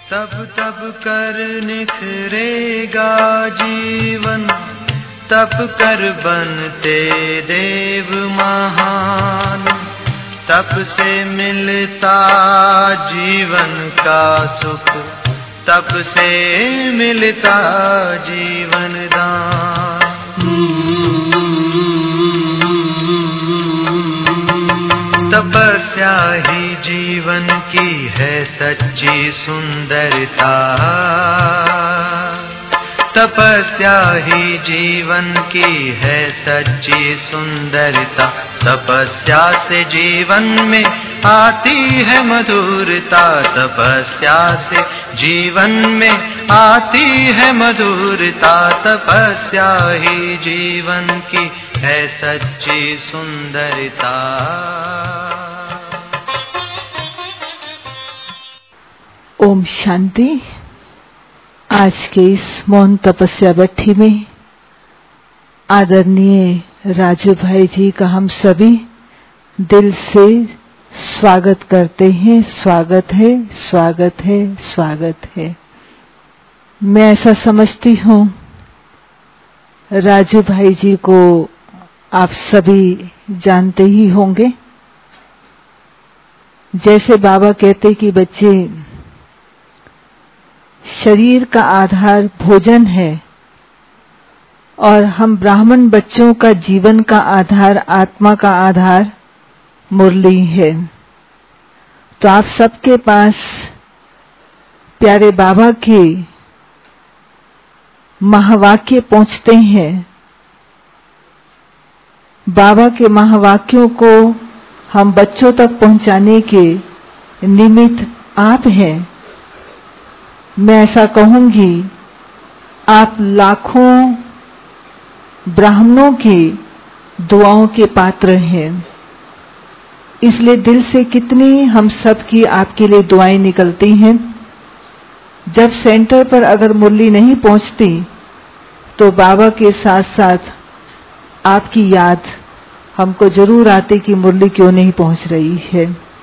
तब तब कर निखरेगा जीवन, तब कर बनते देव महान। तप से मिलता जीवन का सुख, तप से मिलता जीवन दान। तपस्या ही जीवन की है सच्ची सुंदरता, तपस्या ही जीवन की है सच्ची सुंदरता। तपस्या से जीवन में आती है मधुरता, तपस्या से जीवन में आती है मधुरता। तपस्या ही जीवन की है सच्ची सुंदरता। ओम शांति। आज के इस मौन तपस्या बैठी में आदरणीय राजू भाई जी का हम सभी दिल से स्वागत करते हैं। स्वागत है, स्वागत है, स्वागत है। मैं ऐसा समझती हूँ राजू भाई जी को आप सभी जानते ही होंगे। जैसे बाबा कहते कि बच्चे, शरीर का आधार भोजन है और हम ब्राह्मण बच्चों का जीवन का आधार, आत्मा का आधार मुरली है। तो आप सबके पास प्यारे बाबा के महावाक्य पहुंचते हैं। बाबा के महावाक्यों को हम बच्चों तक पहुंचाने के निमित्त आप हैं। मैं ऐसा कहूंगी, आप लाखों ब्राह्मणों की दुआओं के पात्र हैं। इसलिए दिल से कितनी हम सब की आपके लिए दुआएं निकलती हैं। जब सेंटर पर अगर मुरली नहीं पहुंचती तो बाबा के साथ साथ आपकी याद हमको जरूर आती कि मुरली क्यों नहीं पहुंच रही है।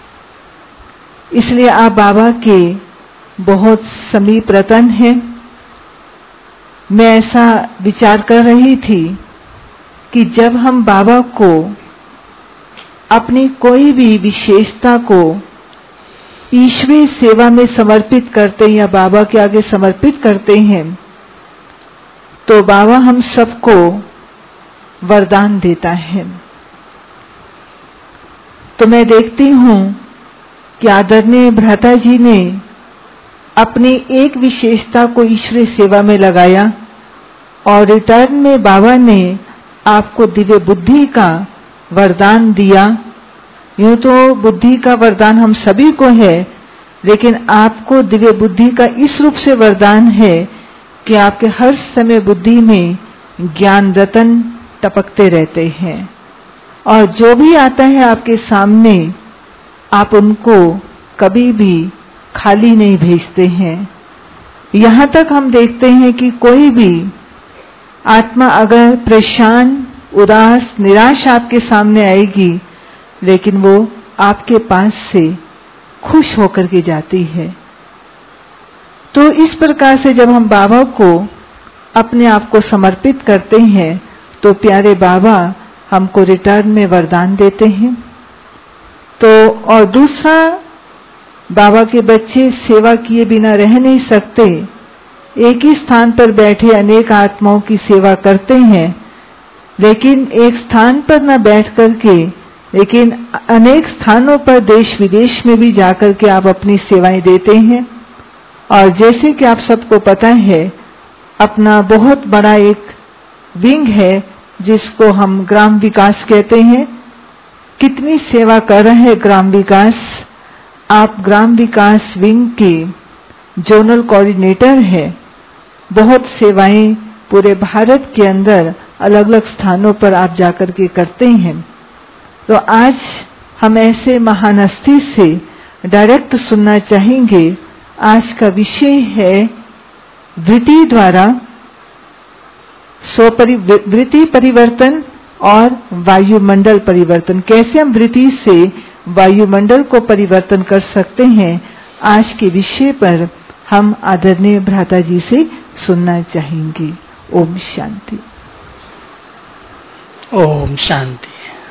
इसलिए आप बाबा के बहुत समीप रतन हैं। मैं ऐसा विचार कर रही थी कि जब हम बाबा को अपनी कोई भी विशेषता को ईश्वरीय सेवा में समर्पित करते हैं या बाबा के आगे समर्पित करते हैं तो बाबा हम सबको वरदान देता है। तो मैं देखती हूं कि आदरणीय भ्राता जी ने अपनी एक विशेषता को ईश्वरीय सेवा में लगाया और रिटर्न में बाबा ने आपको दिव्य बुद्धि का वरदान दिया। यूं तो बुद्धि का वरदान हम सभी को है, लेकिन आपको दिव्य बुद्धि का इस रूप से वरदान है कि आपके हर समय बुद्धि में ज्ञान रतन टपकते रहते हैं और जो भी आता है आपके सामने आप उनको कभी भी खाली नहीं भेजते हैं। यहां तक हम देखते हैं कि कोई भी आत्मा अगर परेशान, उदास, निराश आपके सामने आएगी, लेकिन वो आपके पास से खुश होकर के जाती है। तो इस प्रकार से जब हम बाबा को अपने आप को समर्पित करते हैं तो प्यारे बाबा हमको रिटर्न में वरदान देते हैं। तो और दूसरा, बाबा के बच्चे सेवा किए बिना रह नहीं सकते। एक ही स्थान पर बैठे अनेक आत्माओं की सेवा करते हैं, लेकिन एक स्थान पर न बैठ करके, लेकिन अनेक स्थानों पर देश विदेश में भी जाकर के आप अपनी सेवाएं देते हैं। और जैसे कि आप सबको पता है, अपना बहुत बड़ा एक विंग है जिसको हम ग्राम विकास कहते हैं। कितनी सेवा कर रहे हैं ग्राम विकास। आप ग्राम विकास विंग के जोनल कोऑर्डिनेटर हैं। बहुत सेवाएं पूरे भारत के अंदर अलग अलग स्थानों पर आप जाकर के करते हैं। तो आज हम ऐसे महान हस्ती से डायरेक्ट सुनना चाहेंगे। आज का विषय है वृत्ति द्वारा वृत्ति परिवर्तन और वायुमंडल परिवर्तन। कैसे हम वृत्ति से वायुमंडल को परिवर्तन कर सकते हैं, आज के विषय पर हम आदरणीय भ्राता जी से सुनना चाहेंगे। ओम शांति। ओम शांति।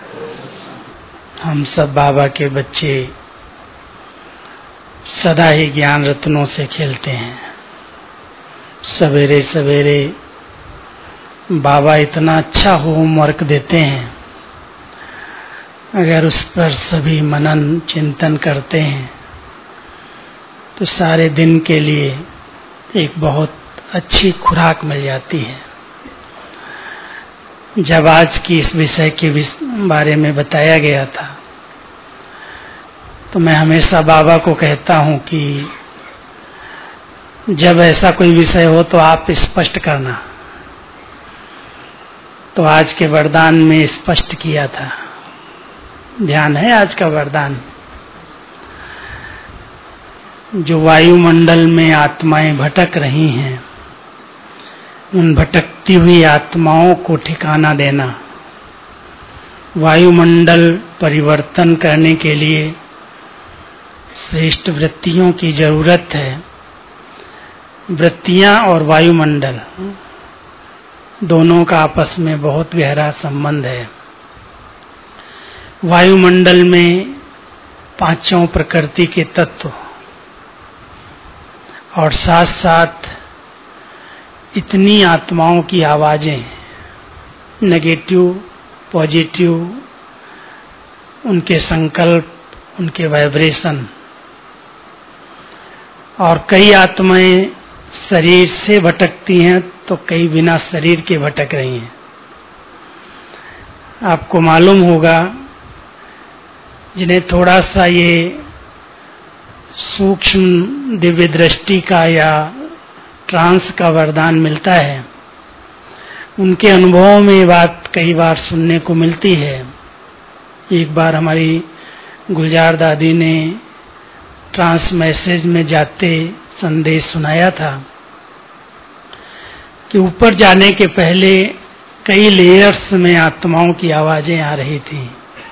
हम सब बाबा के बच्चे सदा ही ज्ञान रत्नों से खेलते हैं। सवेरे सवेरे बाबा इतना अच्छा होमवर्क देते हैं, अगर उस पर सभी मनन चिंतन करते हैं तो सारे दिन के लिए एक बहुत अच्छी खुराक मिल जाती है। जब आज की इस विषय के बारे में बताया गया था तो मैं हमेशा बाबा को कहता हूं कि जब ऐसा कोई विषय हो तो आप स्पष्ट करना। तो आज के वरदान में स्पष्ट किया था। ध्यान है आज का वरदान? जो वायुमंडल में आत्माएं भटक रही हैं, उन भटकती हुई आत्माओं को ठिकाना देना। वायुमंडल परिवर्तन करने के लिए श्रेष्ठ वृत्तियों की जरूरत है। वृत्तियां और वायुमंडल दोनों का आपस में बहुत गहरा संबंध है। वायुमंडल में पांचों प्रकृति के तत्व और साथ साथ इतनी आत्माओं की आवाजें, नेगेटिव पॉजिटिव, उनके संकल्प, उनके वाइब्रेशन, और कई आत्माएं शरीर से भटकती हैं तो कई बिना शरीर के भटक रही हैं। आपको मालूम होगा, जिन्हें थोड़ा सा ये सूक्ष्म दिव्य दृष्टि का या ट्रांस का वरदान मिलता है, उनके अनुभवों में ये बात कई बार सुनने को मिलती है। एक बार हमारी गुलजार दादी ने ट्रांस मैसेज में जाते संदेश सुनाया था कि ऊपर जाने के पहले कई लेयर्स में आत्माओं की आवाजें आ रही थी।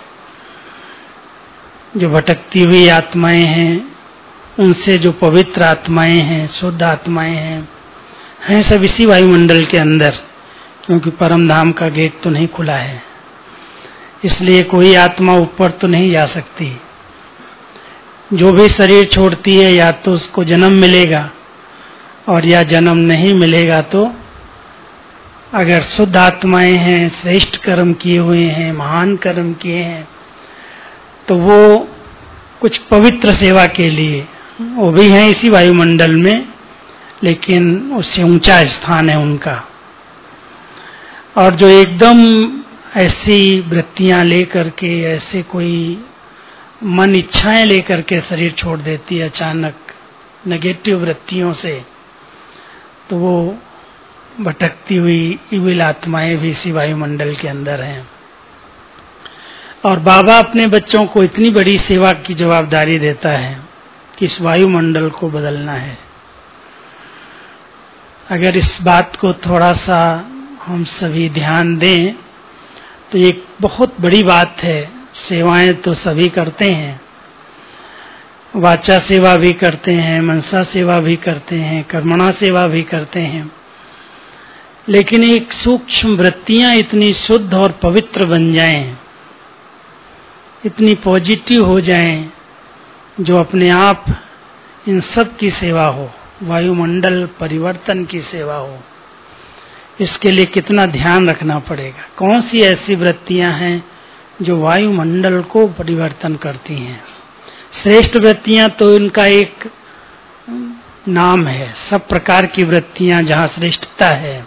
जो भटकती हुई आत्माएं हैं, उनसे जो पवित्र आत्माएं हैं, शुद्ध आत्माएं हैं सब इसी वायुमंडल के अंदर, क्योंकि परम धाम का गेट तो नहीं खुला है, इसलिए कोई आत्मा ऊपर तो नहीं जा सकती। जो भी शरीर छोड़ती है या तो उसको जन्म मिलेगा, और या जन्म नहीं मिलेगा तो अगर शुद्ध आत्माएं हैं, श्रेष्ठ कर्म किए हुए हैं, महान कर्म किए हैं, तो वो कुछ पवित्र सेवा के लिए वो भी हैं इसी वायुमंडल में, लेकिन उससे ऊंचा स्थान है उनका। और जो एकदम ऐसी वृत्तियां लेकर के, ऐसे कोई मन इच्छाएं लेकर के शरीर छोड़ देती है अचानक नेगेटिव वृत्तियों से, तो वो भटकती हुई इविल आत्माएं भी इसी वायुमंडल के अंदर हैं। और बाबा अपने बच्चों को इतनी बड़ी सेवा की जवाबदारी देता है कि इस वायुमंडल को बदलना है। अगर इस बात को थोड़ा सा हम सभी ध्यान दें तो एक बहुत बड़ी बात है। सेवाएं तो सभी करते हैं, वाचा सेवा भी करते हैं, मनसा सेवा भी करते हैं, कर्मणा सेवा भी करते हैं, लेकिन एक सूक्ष्म वृत्तियां इतनी शुद्ध और पवित्र बन जाएं, इतनी पॉजिटिव हो जाएं, जो अपने आप इन सब की सेवा हो, वायुमंडल परिवर्तन की सेवा हो। इसके लिए कितना ध्यान रखना पड़ेगा। कौन सी ऐसी वृत्तियां हैं जो वायुमंडल को परिवर्तन करती हैं? श्रेष्ठ वृत्तियां तो इनका एक नाम है, सब प्रकार की वृत्तियां जहां श्रेष्ठता है,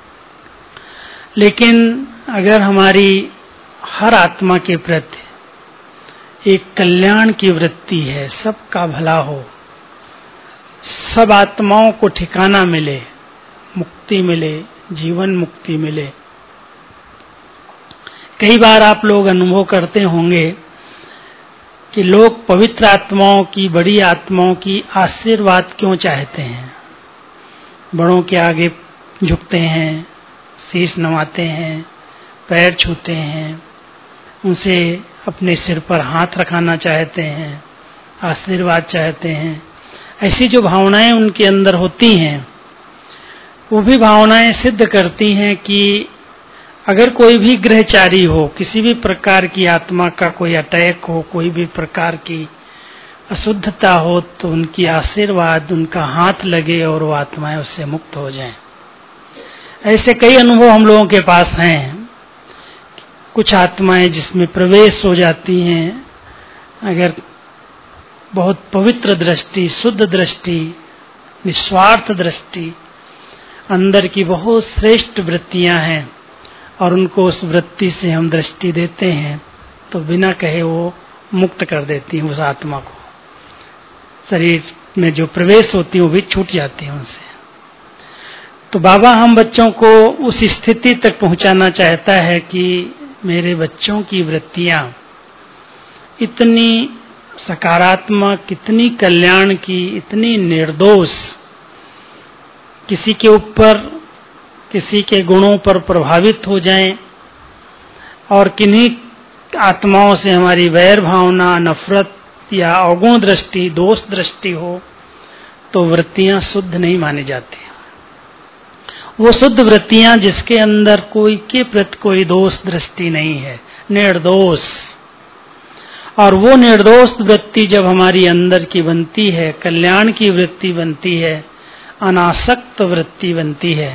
लेकिन अगर हमारी हर आत्मा के प्रति एक कल्याण की वृत्ति है, सबका भला हो, सब आत्माओं को ठिकाना मिले, मुक्ति मिले, जीवन मुक्ति मिले। कई बार आप लोग अनुभव करते होंगे कि लोग पवित्र आत्माओं की, बड़ी आत्माओं की आशीर्वाद क्यों चाहते हैं? बड़ों के आगे झुकते हैं, शीश नवाते हैं, पैर छूते हैं, उनसे अपने सिर पर हाथ रखाना चाहते हैं, आशीर्वाद चाहते हैं। ऐसी जो भावनाएं उनके अंदर होती हैं, वो भी भावनाएं सिद्ध करती हैं कि अगर कोई भी ग्रहचारी हो, किसी भी प्रकार की आत्मा का कोई अटैक हो, कोई भी प्रकार की अशुद्धता हो, तो उनकी आशीर्वाद, उनका हाथ लगे और वो आत्माएं उससे मुक्त हो जाएं। ऐसे कई अनुभव हम लोगों के पास हैं। कुछ आत्माएं जिसमें प्रवेश हो जाती हैं, अगर बहुत पवित्र दृष्टि, शुद्ध दृष्टि, निस्वार्थ दृष्टि, अंदर की बहुत श्रेष्ठ वृत्तियां हैं और उनको उस वृत्ति से हम दृष्टि देते हैं, तो बिना कहे वो मुक्त कर देती हैं उस आत्मा को। शरीर में जो प्रवेश होती है वो भी छूट जाती है उनसे। तो बाबा हम बच्चों को उस स्थिति तक पहुंचाना चाहता है कि मेरे बच्चों की वृत्तियां इतनी सकारात्मक, इतनी कल्याण की, इतनी निर्दोष, किसी के ऊपर, किसी के गुणों पर प्रभावित हो जाएं और किन्हीं आत्माओं से हमारी वैर भावना, नफरत या अवगुण दृष्टि, दोष दृष्टि हो, तो वृत्तियां शुद्ध नहीं मानी जाती। वो शुद्ध वृत्तियां जिसके अंदर कोई के प्रति कोई दोष दृष्टि नहीं है, निर्दोष। और वो निर्दोष वृत्ति जब हमारी अंदर की बनती है, कल्याण की वृत्ति बनती है, अनासक्त वृत्ति बनती है।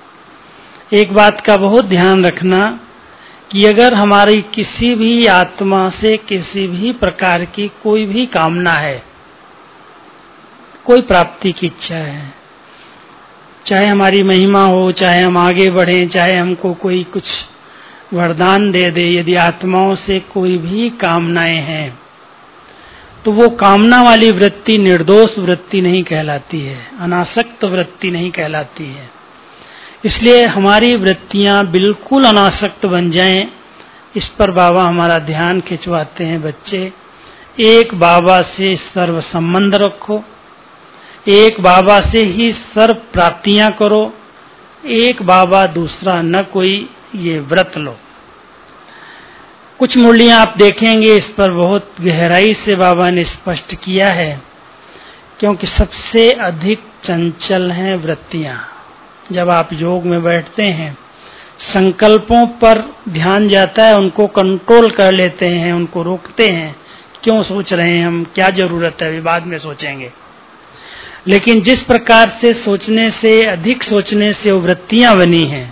एक बात का बहुत ध्यान रखना कि अगर हमारी किसी भी आत्मा से किसी भी प्रकार की कोई भी कामना है, कोई प्राप्ति की इच्छा है, चाहे हमारी महिमा हो, चाहे हम आगे बढ़ें, चाहे हमको कोई कुछ वरदान दे दे, यदि आत्माओं से कोई भी कामनाएं हैं, तो वो कामना वाली वृत्ति निर्दोष वृत्ति नहीं कहलाती है, अनासक्त वृत्ति नहीं कहलाती है। इसलिए हमारी वृत्तियां बिल्कुल अनासक्त बन जाएं, इस पर बाबा हमारा ध्यान खिंचवाते हैं। बच्चे, एक बाबा से सर्व संबंध रखो, एक बाबा से ही सर्व प्राप्तियां करो, एक बाबा दूसरा न कोई, ये व्रत लो। कुछ मूल्यां आप देखेंगे, इस पर बहुत गहराई से बाबा ने स्पष्ट किया है, क्योंकि सबसे अधिक चंचल हैं वृत्तियां। जब आप योग में बैठते हैं, संकल्पों पर ध्यान जाता है, उनको कंट्रोल कर लेते हैं, उनको रोकते हैं, क्यों सोच रहे हैं हम, क्या जरूरत है, अभी बाद में सोचेंगे। लेकिन जिस प्रकार से सोचने से, अधिक सोचने से वो वृत्तियां बनी हैं,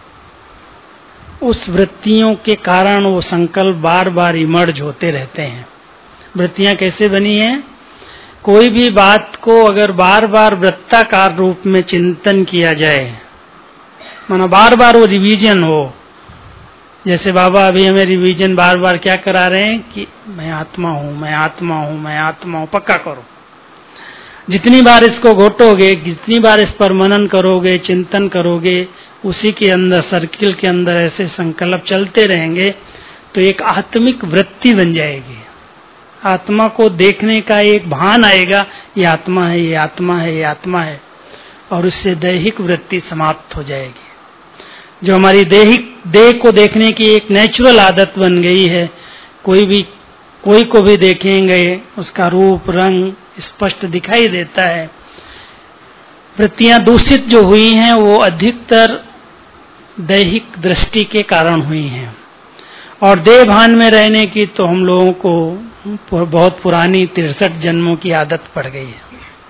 उस वृत्तियों के कारण वो संकल्प बार बार इमर्ज होते रहते हैं। वृत्तियां कैसे बनी हैं? कोई भी बात को अगर बार बार वृत्ताकार रूप में चिंतन किया जाए, मानो बार बार वो रिवीजन हो, जैसे बाबा अभी हमें रिवीजन बार बार क्या करा रहे हैं कि मैं आत्मा हूं, मैं आत्मा हूं, मैं आत्मा हूं, पक्का करो। जितनी बार इसको घोटोगे, जितनी बार इस पर मनन करोगे, चिंतन करोगे, उसी के अंदर, सर्किल के अंदर ऐसे संकल्प चलते रहेंगे, तो एक आत्मिक वृत्ति बन जाएगी। आत्मा को देखने का एक भान आएगा, ये आत्मा है, ये आत्मा है, ये आत्मा है, और उससे दैहिक वृत्ति समाप्त हो जाएगी। जो हमारी देह को देखने की एक नेचुरल आदत बन गई है, कोई को भी देखेंगे, उसका रूप रंग स्पष्ट दिखाई देता है। वृत्तियां दूषित जो हुई हैं, वो अधिकतर दैहिक दृष्टि के कारण हुई हैं। और देह भान में रहने की तो हम लोगों को बहुत पुरानी 63 जन्मों की आदत पड़ गई है।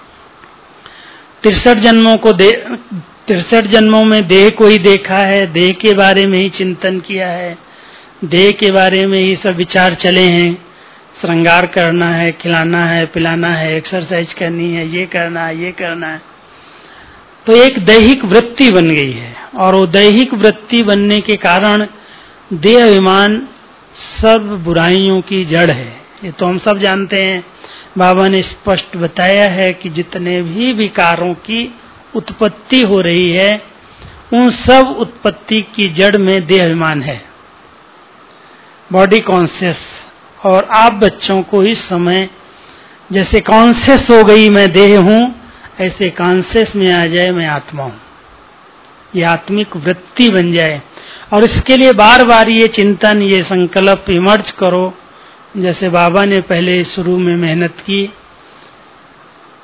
63 जन्मों में देह को ही देखा है, देह के बारे में ही चिंतन किया है, देह के बारे में ही सब विचार चले हैं। श्रृंगार करना है, खिलाना है, पिलाना है, एक्सरसाइज करनी है, ये करना है, ये करना है। तो एक दैहिक वृत्ति बन गई है, और वो दैहिक वृत्ति बनने के कारण देह अभिमान सर्व बुराइयों की जड़ है। ये तो हम सब जानते हैं। बाबा ने स्पष्ट बताया है कि जितने भी विकारों की उत्पत्ति हो रही है, उन सब उत्पत्ति की जड़ में देह अभिमान है, बॉडी कॉन्शियस। और आप बच्चों को इस समय जैसे कॉन्शियस हो गई मैं देह हूं, ऐसे कॉन्शियस में आ जाए मैं आत्मा हूं, ये आत्मिक वृत्ति बन जाए। और इसके लिए बार बार ये चिंतन, ये संकल्प इमर्ज करो, जैसे बाबा ने पहले शुरू में मेहनत की।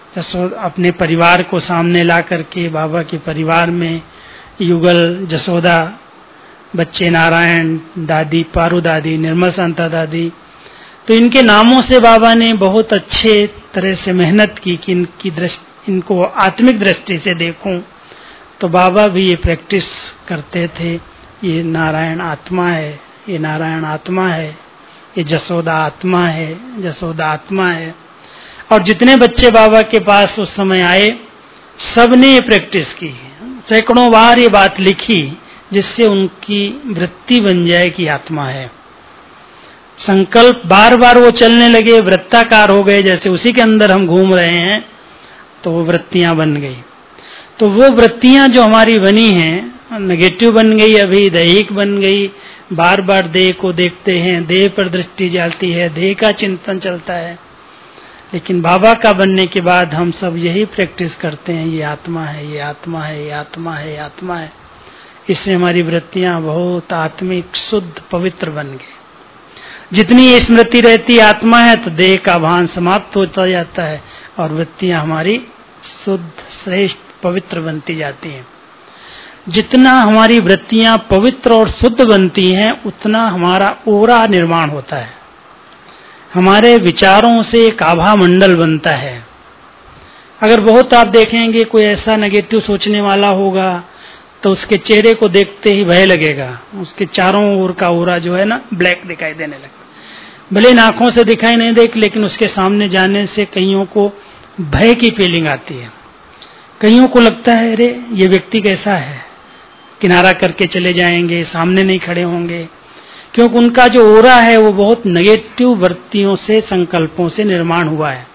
अपने परिवार को सामने ला करके बाबा के परिवार में युगल, जसोदा, बच्चे नारायण, दादी पारू दादी, निर्मल शांता दादी, तो इनके नामों से बाबा ने बहुत अच्छे तरह से मेहनत की कि इनको आत्मिक दृष्टि से देखूं। तो बाबा भी ये प्रैक्टिस करते थे, ये नारायण आत्मा है, ये नारायण आत्मा है, ये जसोदा आत्मा है, जसोदा आत्मा है। और जितने बच्चे बाबा के पास उस समय आए, सबने ये प्रैक्टिस की, सैकड़ों बार ये बात लिखी, जिससे उनकी वृत्ति बन जाए कि आत्मा है। संकल्प बार बार वो चलने लगे, वृत्ताकार हो गए, जैसे उसी के अंदर हम घूम रहे हैं, तो वो वृत्तियां बन गई। तो वो वृत्तियां जो हमारी बनी हैं, नेगेटिव बन गई, अभी दैहिक बन गई, बार बार देह को देखते हैं, देह पर दृष्टि जाती है, देह का चिंतन चलता है। लेकिन बाबा का बनने के बाद हम सब यही प्रैक्टिस करते हैं, ये आत्मा है, ये आत्मा है, ये आत्मा है, ये आत्मा है। इससे हमारी वृत्तियां बहुत आत्मिक, शुद्ध, पवित्र बन गई। जितनी ये स्मृति रहती आत्मा है, तो देह का भान समाप्त होता जाता है और वृत्तियां हमारी शुद्ध, श्रेष्ठ, पवित्र बनती जाती हैं। जितना हमारी वृत्तियां पवित्र और शुद्ध बनती हैं, उतना हमारा ओरा निर्माण होता है, हमारे विचारों से एक आभा मंडल बनता है। अगर बहुत आप देखेंगे कोई ऐसा नेगेटिव सोचने वाला होगा, तो उसके चेहरे को देखते ही भय लगेगा, उसके चारों ओर का ओरा जो है ना, ब्लैक दिखाई देने लगता। भले इन आंखों से दिखाई नहीं देख, लेकिन उसके सामने जाने से कईयों को भय की फीलिंग आती है। कईयों को लगता है अरे ये व्यक्ति कैसा है, किनारा करके चले जाएंगे, सामने नहीं खड़े होंगे, क्योंकि उनका जो ओरा है वो बहुत नेगेटिव वृत्तियों से, संकल्पों से निर्माण हुआ है।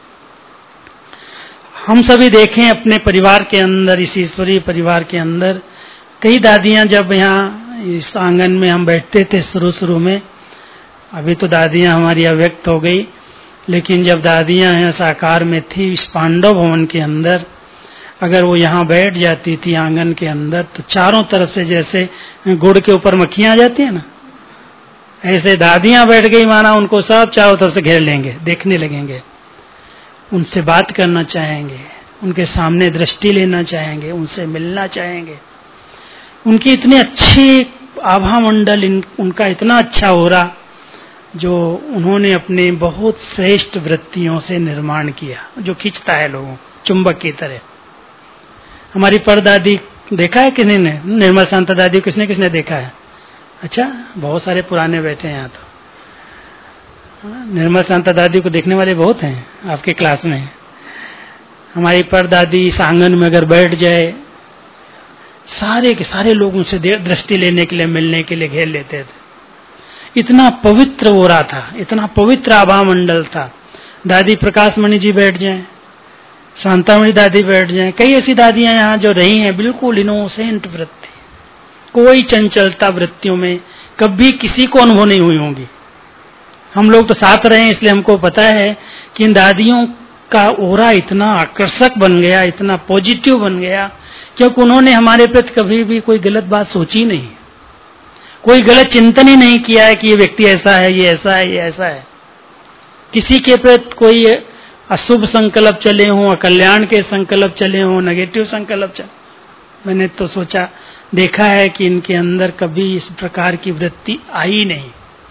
हम सभी देखें अपने परिवार के अंदर, इस ईश्वरीय परिवार के अंदर, कई दादियां जब यहाँ इस आंगन में हम बैठते थे शुरू में, अभी तो दादियां हमारी अव्यक्त हो गई, लेकिन जब दादियां यहाँ साकार में थी, इस पांडव भवन के अंदर, अगर वो यहाँ बैठ जाती थी आंगन के अंदर, तो चारों तरफ से जैसे गुड़ के ऊपर मक्खियां आ जाती है ना, ऐसे दादियां बैठ गई, माना उनको सब चारों तरफ से घेर लेंगे, देखने लगेंगे, उनसे बात करना चाहेंगे, उनके सामने दृष्टि लेना चाहेंगे, उनसे मिलना चाहेंगे। उनकी इतनी अच्छी आभा मंडल, उनका इतना अच्छा ओरा, जो उन्होंने अपने बहुत श्रेष्ठ वृत्तियों से निर्माण किया, जो खींचता है लोगों, चुंबक की तरह। हमारी परदादी देखा है किसी ने? निर्मल शांता दादी किसने किसने देखा है? अच्छा, बहुत सारे पुराने बैठे हैं यहाँ तो। निर्मल शांता दादी को देखने वाले बहुत हैं आपके क्लास में। हमारी परदादी इस आंगन में अगर बैठ जाए, सारे के सारे लोग उनसे दृष्टि लेने के लिए, मिलने के लिए घेर लेते थे। इतना पवित्र ओरा था, इतना पवित्र आभा मंडल था। दादी प्रकाश मणि जी बैठ जाएं, शांतामणि दादी बैठ जाएं, कई ऐसी दादियां यहाँ जो रही हैं, बिल्कुल इनोसेंट वृत्ति, कोई चंचलता वृत्तियों में कभी किसी को अनुभव नहीं हुई होंगी। हम लोग तो साथ रहे हैं, इसलिए हमको पता है कि इन दादियों का ओरा इतना आकर्षक बन गया, इतना पॉजिटिव बन गया, क्योंकि उन्होंने हमारे प्रति कभी भी कोई गलत बात सोची नहीं, कोई गलत चिंतन ही नहीं किया है कि ये व्यक्ति ऐसा है, ये ऐसा है, ये ऐसा है। किसी के प्रति कोई अशुभ संकल्प चले हों, अकल्याण के संकल्प चले हों, नेगेटिव संकल्प चले, मैंने तो सोचा, देखा है कि इनके अंदर कभी इस प्रकार की वृत्ति आई नहीं।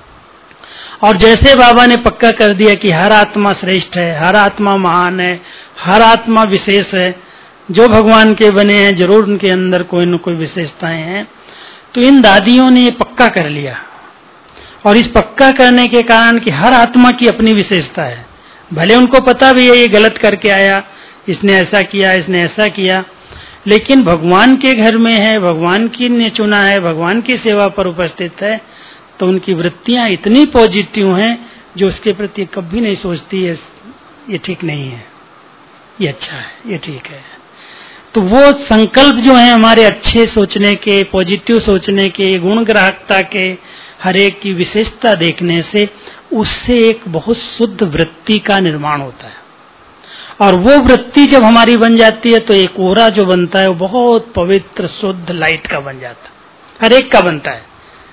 और जैसे बाबा ने पक्का कर दिया कि हर आत्मा श्रेष्ठ है, हर आत्मा महान है, हर आत्मा विशेष है, जो भगवान के बने हैं जरूर उनके अंदर कोई न कोई विशेषताएं हैं, तो इन दादियों ने ये पक्का कर लिया। और इस पक्का करने के कारण कि हर आत्मा की अपनी विशेषता है, भले उनको पता भी है ये गलत करके आया, इसने ऐसा किया, इसने ऐसा किया, लेकिन भगवान के घर में है, भगवान की ने चुना है, भगवान की सेवा पर उपस्थित है, तो उनकी वृत्तियां इतनी पॉजिटिव हैं जो उसके प्रति कभी नहीं सोचती है ये ठीक नहीं है, ये अच्छा है, ये ठीक है। तो वो संकल्प जो है हमारे अच्छे सोचने के, पॉजिटिव सोचने के, गुण ग्राहकता के, हर एक की विशेषता देखने से उससे एक बहुत शुद्ध वृत्ति का निर्माण होता है। और वो वृत्ति जब हमारी बन जाती है तो एक ओरा जो बनता है वो बहुत पवित्र, शुद्ध, लाइट का बन जाता है, हर एक का बनता है।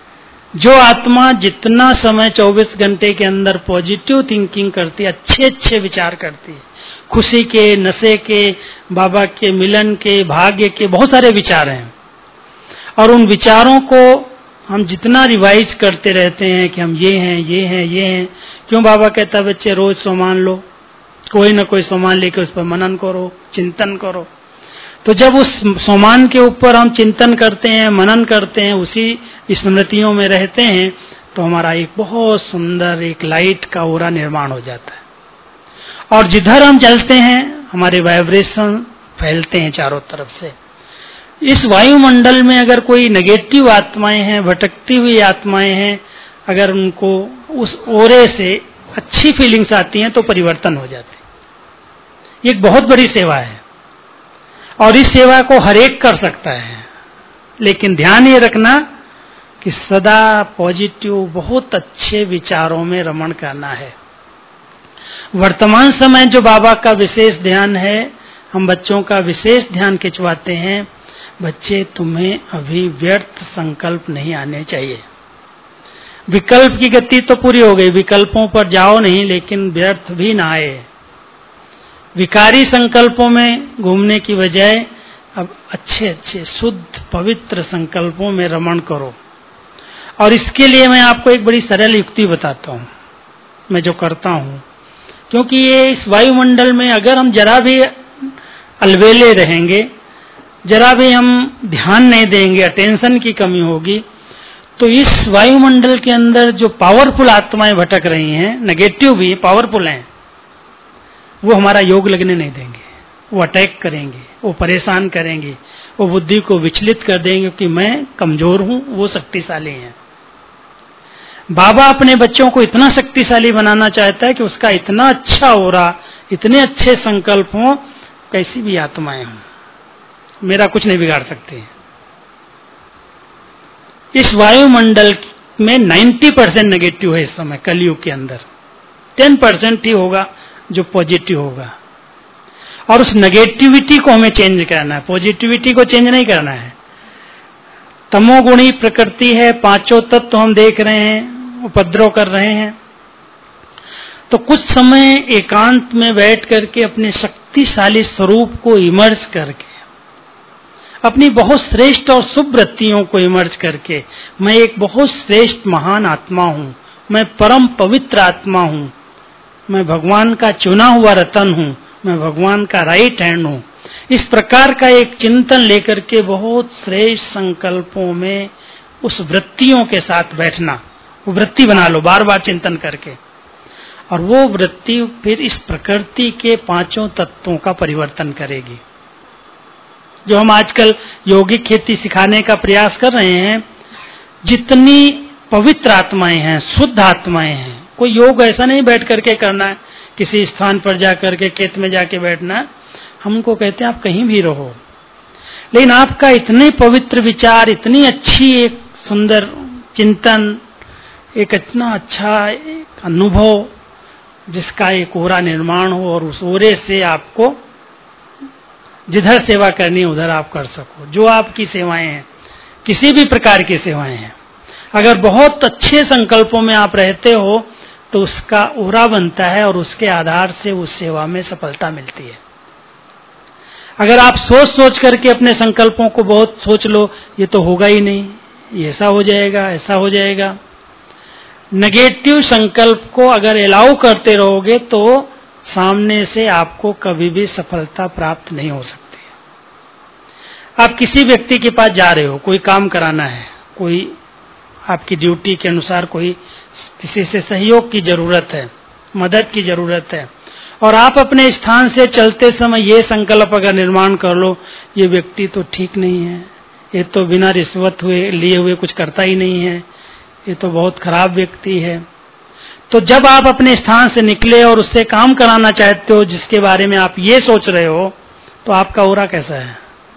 जो आत्मा जितना समय 24 घंटे के अंदर पॉजिटिव थिंकिंग करती है, अच्छे अच्छे विचार करती है, खुशी के, नशे के, बाबा के मिलन के, भाग्य के बहुत सारे विचार हैं, और उन विचारों को हम जितना रिवाइज करते रहते हैं कि हम ये हैं, ये हैं, ये हैं। क्यों बाबा कहता है बच्चे रोज सोमान लो, कोई ना कोई सोमान लेके उस पर मनन करो, चिंतन करो। तो जब उस सोमान के ऊपर हम चिंतन करते हैं, मनन करते हैं, उसी स्मृतियों में रहते हैं, तो हमारा एक बहुत सुंदर एक लाइट का ऑरा निर्माण हो जाता है। और जिधर हम चलते हैं हमारे वाइब्रेशन फैलते हैं चारों तरफ से। इस वायुमंडल में अगर कोई नेगेटिव आत्माएं हैं, भटकती हुई आत्माएं हैं, अगर उनको उस ओरे से अच्छी फीलिंग्स आती हैं तो परिवर्तन हो जाते हैं। ये एक बहुत बड़ी सेवा है और इस सेवा को हर एक कर सकता है, लेकिन ध्यान ये रखना कि सदा पॉजिटिव बहुत अच्छे विचारों में रमण करना है। वर्तमान समय जो बाबा का विशेष ध्यान है, हम बच्चों का विशेष ध्यान खिंचवाते हैं, बच्चे तुम्हें अभी व्यर्थ संकल्प नहीं आने चाहिए। विकल्प की गति तो पूरी हो गई, विकल्पों पर जाओ नहीं, लेकिन व्यर्थ भी ना आए। विकारी संकल्पों में घूमने की बजाय अब अच्छे अच्छे शुद्ध पवित्र संकल्पों में रमण करो। और इसके लिए मैं आपको एक बड़ी सरल युक्ति बताता हूं, मैं जो करता हूं, क्योंकि ये इस वायुमंडल में अगर हम जरा भी अलबेले रहेंगे, जरा भी हम ध्यान नहीं देंगे, अटेंशन की कमी होगी, तो इस वायुमंडल के अंदर जो पावरफुल आत्माएं भटक रही हैं, नेगेटिव भी पावरफुल हैं, वो हमारा योग लगने नहीं देंगे। वो अटैक करेंगे, वो परेशान करेंगे, वो बुद्धि को विचलित कर देंगे कि मैं कमजोर हूं, वो शक्तिशाली हैं। बाबा अपने बच्चों को इतना शक्तिशाली बनाना चाहता है कि उसका इतना अच्छा हो रहा, इतने अच्छे संकल्प हों, कैसी भी आत्माएं हों, मेरा कुछ नहीं बिगाड़ सकते। इस वायुमंडल में 90% नेगेटिव है इस समय कलयुग के अंदर, 10% ही होगा जो पॉजिटिव होगा। और उस नेगेटिविटी को हमें चेंज करना है, पॉजिटिविटी को चेंज नहीं करना है। तमोगुणी प्रकृति है, पांचों तत्व हम देख रहे हैं उपद्रव कर रहे हैं, तो कुछ समय एकांत में बैठ करके अपने शक्तिशाली स्वरूप को इमर्ज करके, अपनी बहुत श्रेष्ठ और शुभ वृत्तियों को इमर्ज करके, मैं एक बहुत श्रेष्ठ महान आत्मा हूं, मैं परम पवित्र आत्मा हूं, मैं भगवान का चुना हुआ रतन हूं, मैं भगवान का राइट हैंड हूं, इस प्रकार का एक चिंतन लेकर के बहुत श्रेष्ठ संकल्पों में उस वृत्तियों के साथ बैठना, वो वृत्ति बना लो बार बार चिंतन करके, और वो वृत्ति फिर इस प्रकृति के पांचों तत्वों का परिवर्तन करेगी। जो हम आजकल योगिक खेती सिखाने का प्रयास कर रहे हैं, जितनी पवित्र आत्माएं हैं, शुद्ध आत्माएं हैं, कोई योग ऐसा नहीं बैठ करके करना है, किसी स्थान पर जाकर के खेत में जाके बैठना है। हम उनको कहते हैं आप कहीं भी रहो, लेकिन आपका इतने पवित्र विचार, इतनी अच्छी एक सुंदर चिंतन, एक इतना अच्छा एक अनुभव जिसका एक ओरा निर्माण हो, और उस ओरे से आपको जिधर सेवा करनी है उधर आप कर सको। जो आपकी सेवाएं हैं, किसी भी प्रकार की सेवाएं हैं, अगर बहुत अच्छे संकल्पों में आप रहते हो तो उसका ओरा बनता है और उसके आधार से उस सेवा में सफलता मिलती है। अगर आप सोच सोच करके अपने संकल्पों को बहुत सोच लो, ये तो होगा ही नहीं, ये ऐसा हो जाएगा, ऐसा हो जाएगा, नेगेटिव संकल्प को अगर अलाउ करते रहोगे तो सामने से आपको कभी भी सफलता प्राप्त नहीं हो सकती। आप किसी व्यक्ति के पास जा रहे हो, कोई काम कराना है, कोई आपकी ड्यूटी के अनुसार कोई किसी से सहयोग की जरूरत है, मदद की जरूरत है, और आप अपने स्थान से चलते समय ये संकल्प अगर निर्माण कर लो, ये व्यक्ति तो ठीक नहीं है, ये तो बिना रिश्वत हुए लिए हुए कुछ करता ही नहीं है, ये तो बहुत खराब व्यक्ति है, तो जब आप अपने स्थान से निकले और उससे काम कराना चाहते हो जिसके बारे में आप ये सोच रहे हो, तो आपका ओरा कैसा है,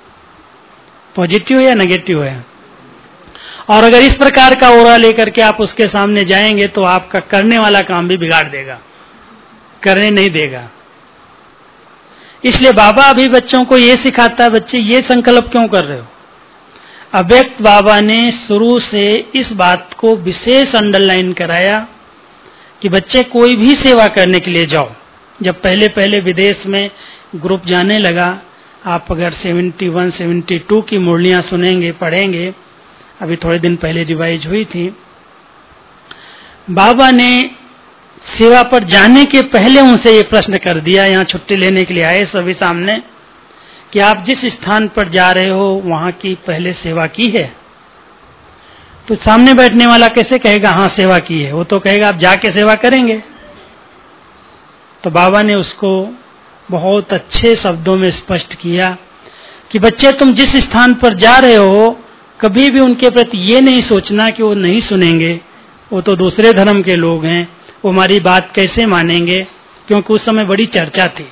पॉजिटिव है या नेगेटिव है? और अगर इस प्रकार का ओरा लेकर के आप उसके सामने जाएंगे तो आपका करने वाला काम भी बिगाड़ देगा, करने नहीं देगा। इसलिए बाबा अभी बच्चों को ये सिखाता है, बच्चे ये संकल्प क्यों कर रहे हो? अव्यक्त बाबा ने शुरू से इस बात को विशेष अंडरलाइन कराया कि बच्चे कोई भी सेवा करने के लिए जाओ। जब पहले पहले विदेश में ग्रुप जाने लगा, आप अगर 71, 72 की मुरलियां सुनेंगे, पढ़ेंगे, अभी थोड़े दिन पहले रिवाइज हुई थी, बाबा ने सेवा पर जाने के पहले उनसे ये प्रश्न कर दिया, यहाँ छुट्टी लेने के लिए आए सभी सामने, कि आप जिस स्थान पर जा रहे हो वहां की पहले सेवा की है? तो सामने बैठने वाला कैसे कहेगा हाँ सेवा की है? वो तो कहेगा आप जाके सेवा करेंगे। तो बाबा ने उसको बहुत अच्छे शब्दों में स्पष्ट किया कि बच्चे तुम जिस स्थान पर जा रहे हो कभी भी उनके प्रति ये नहीं सोचना कि वो नहीं सुनेंगे, वो तो दूसरे धर्म के लोग हैं, वो हमारी बात कैसे मानेंगे। क्योंकि उस समय बड़ी चर्चा थी,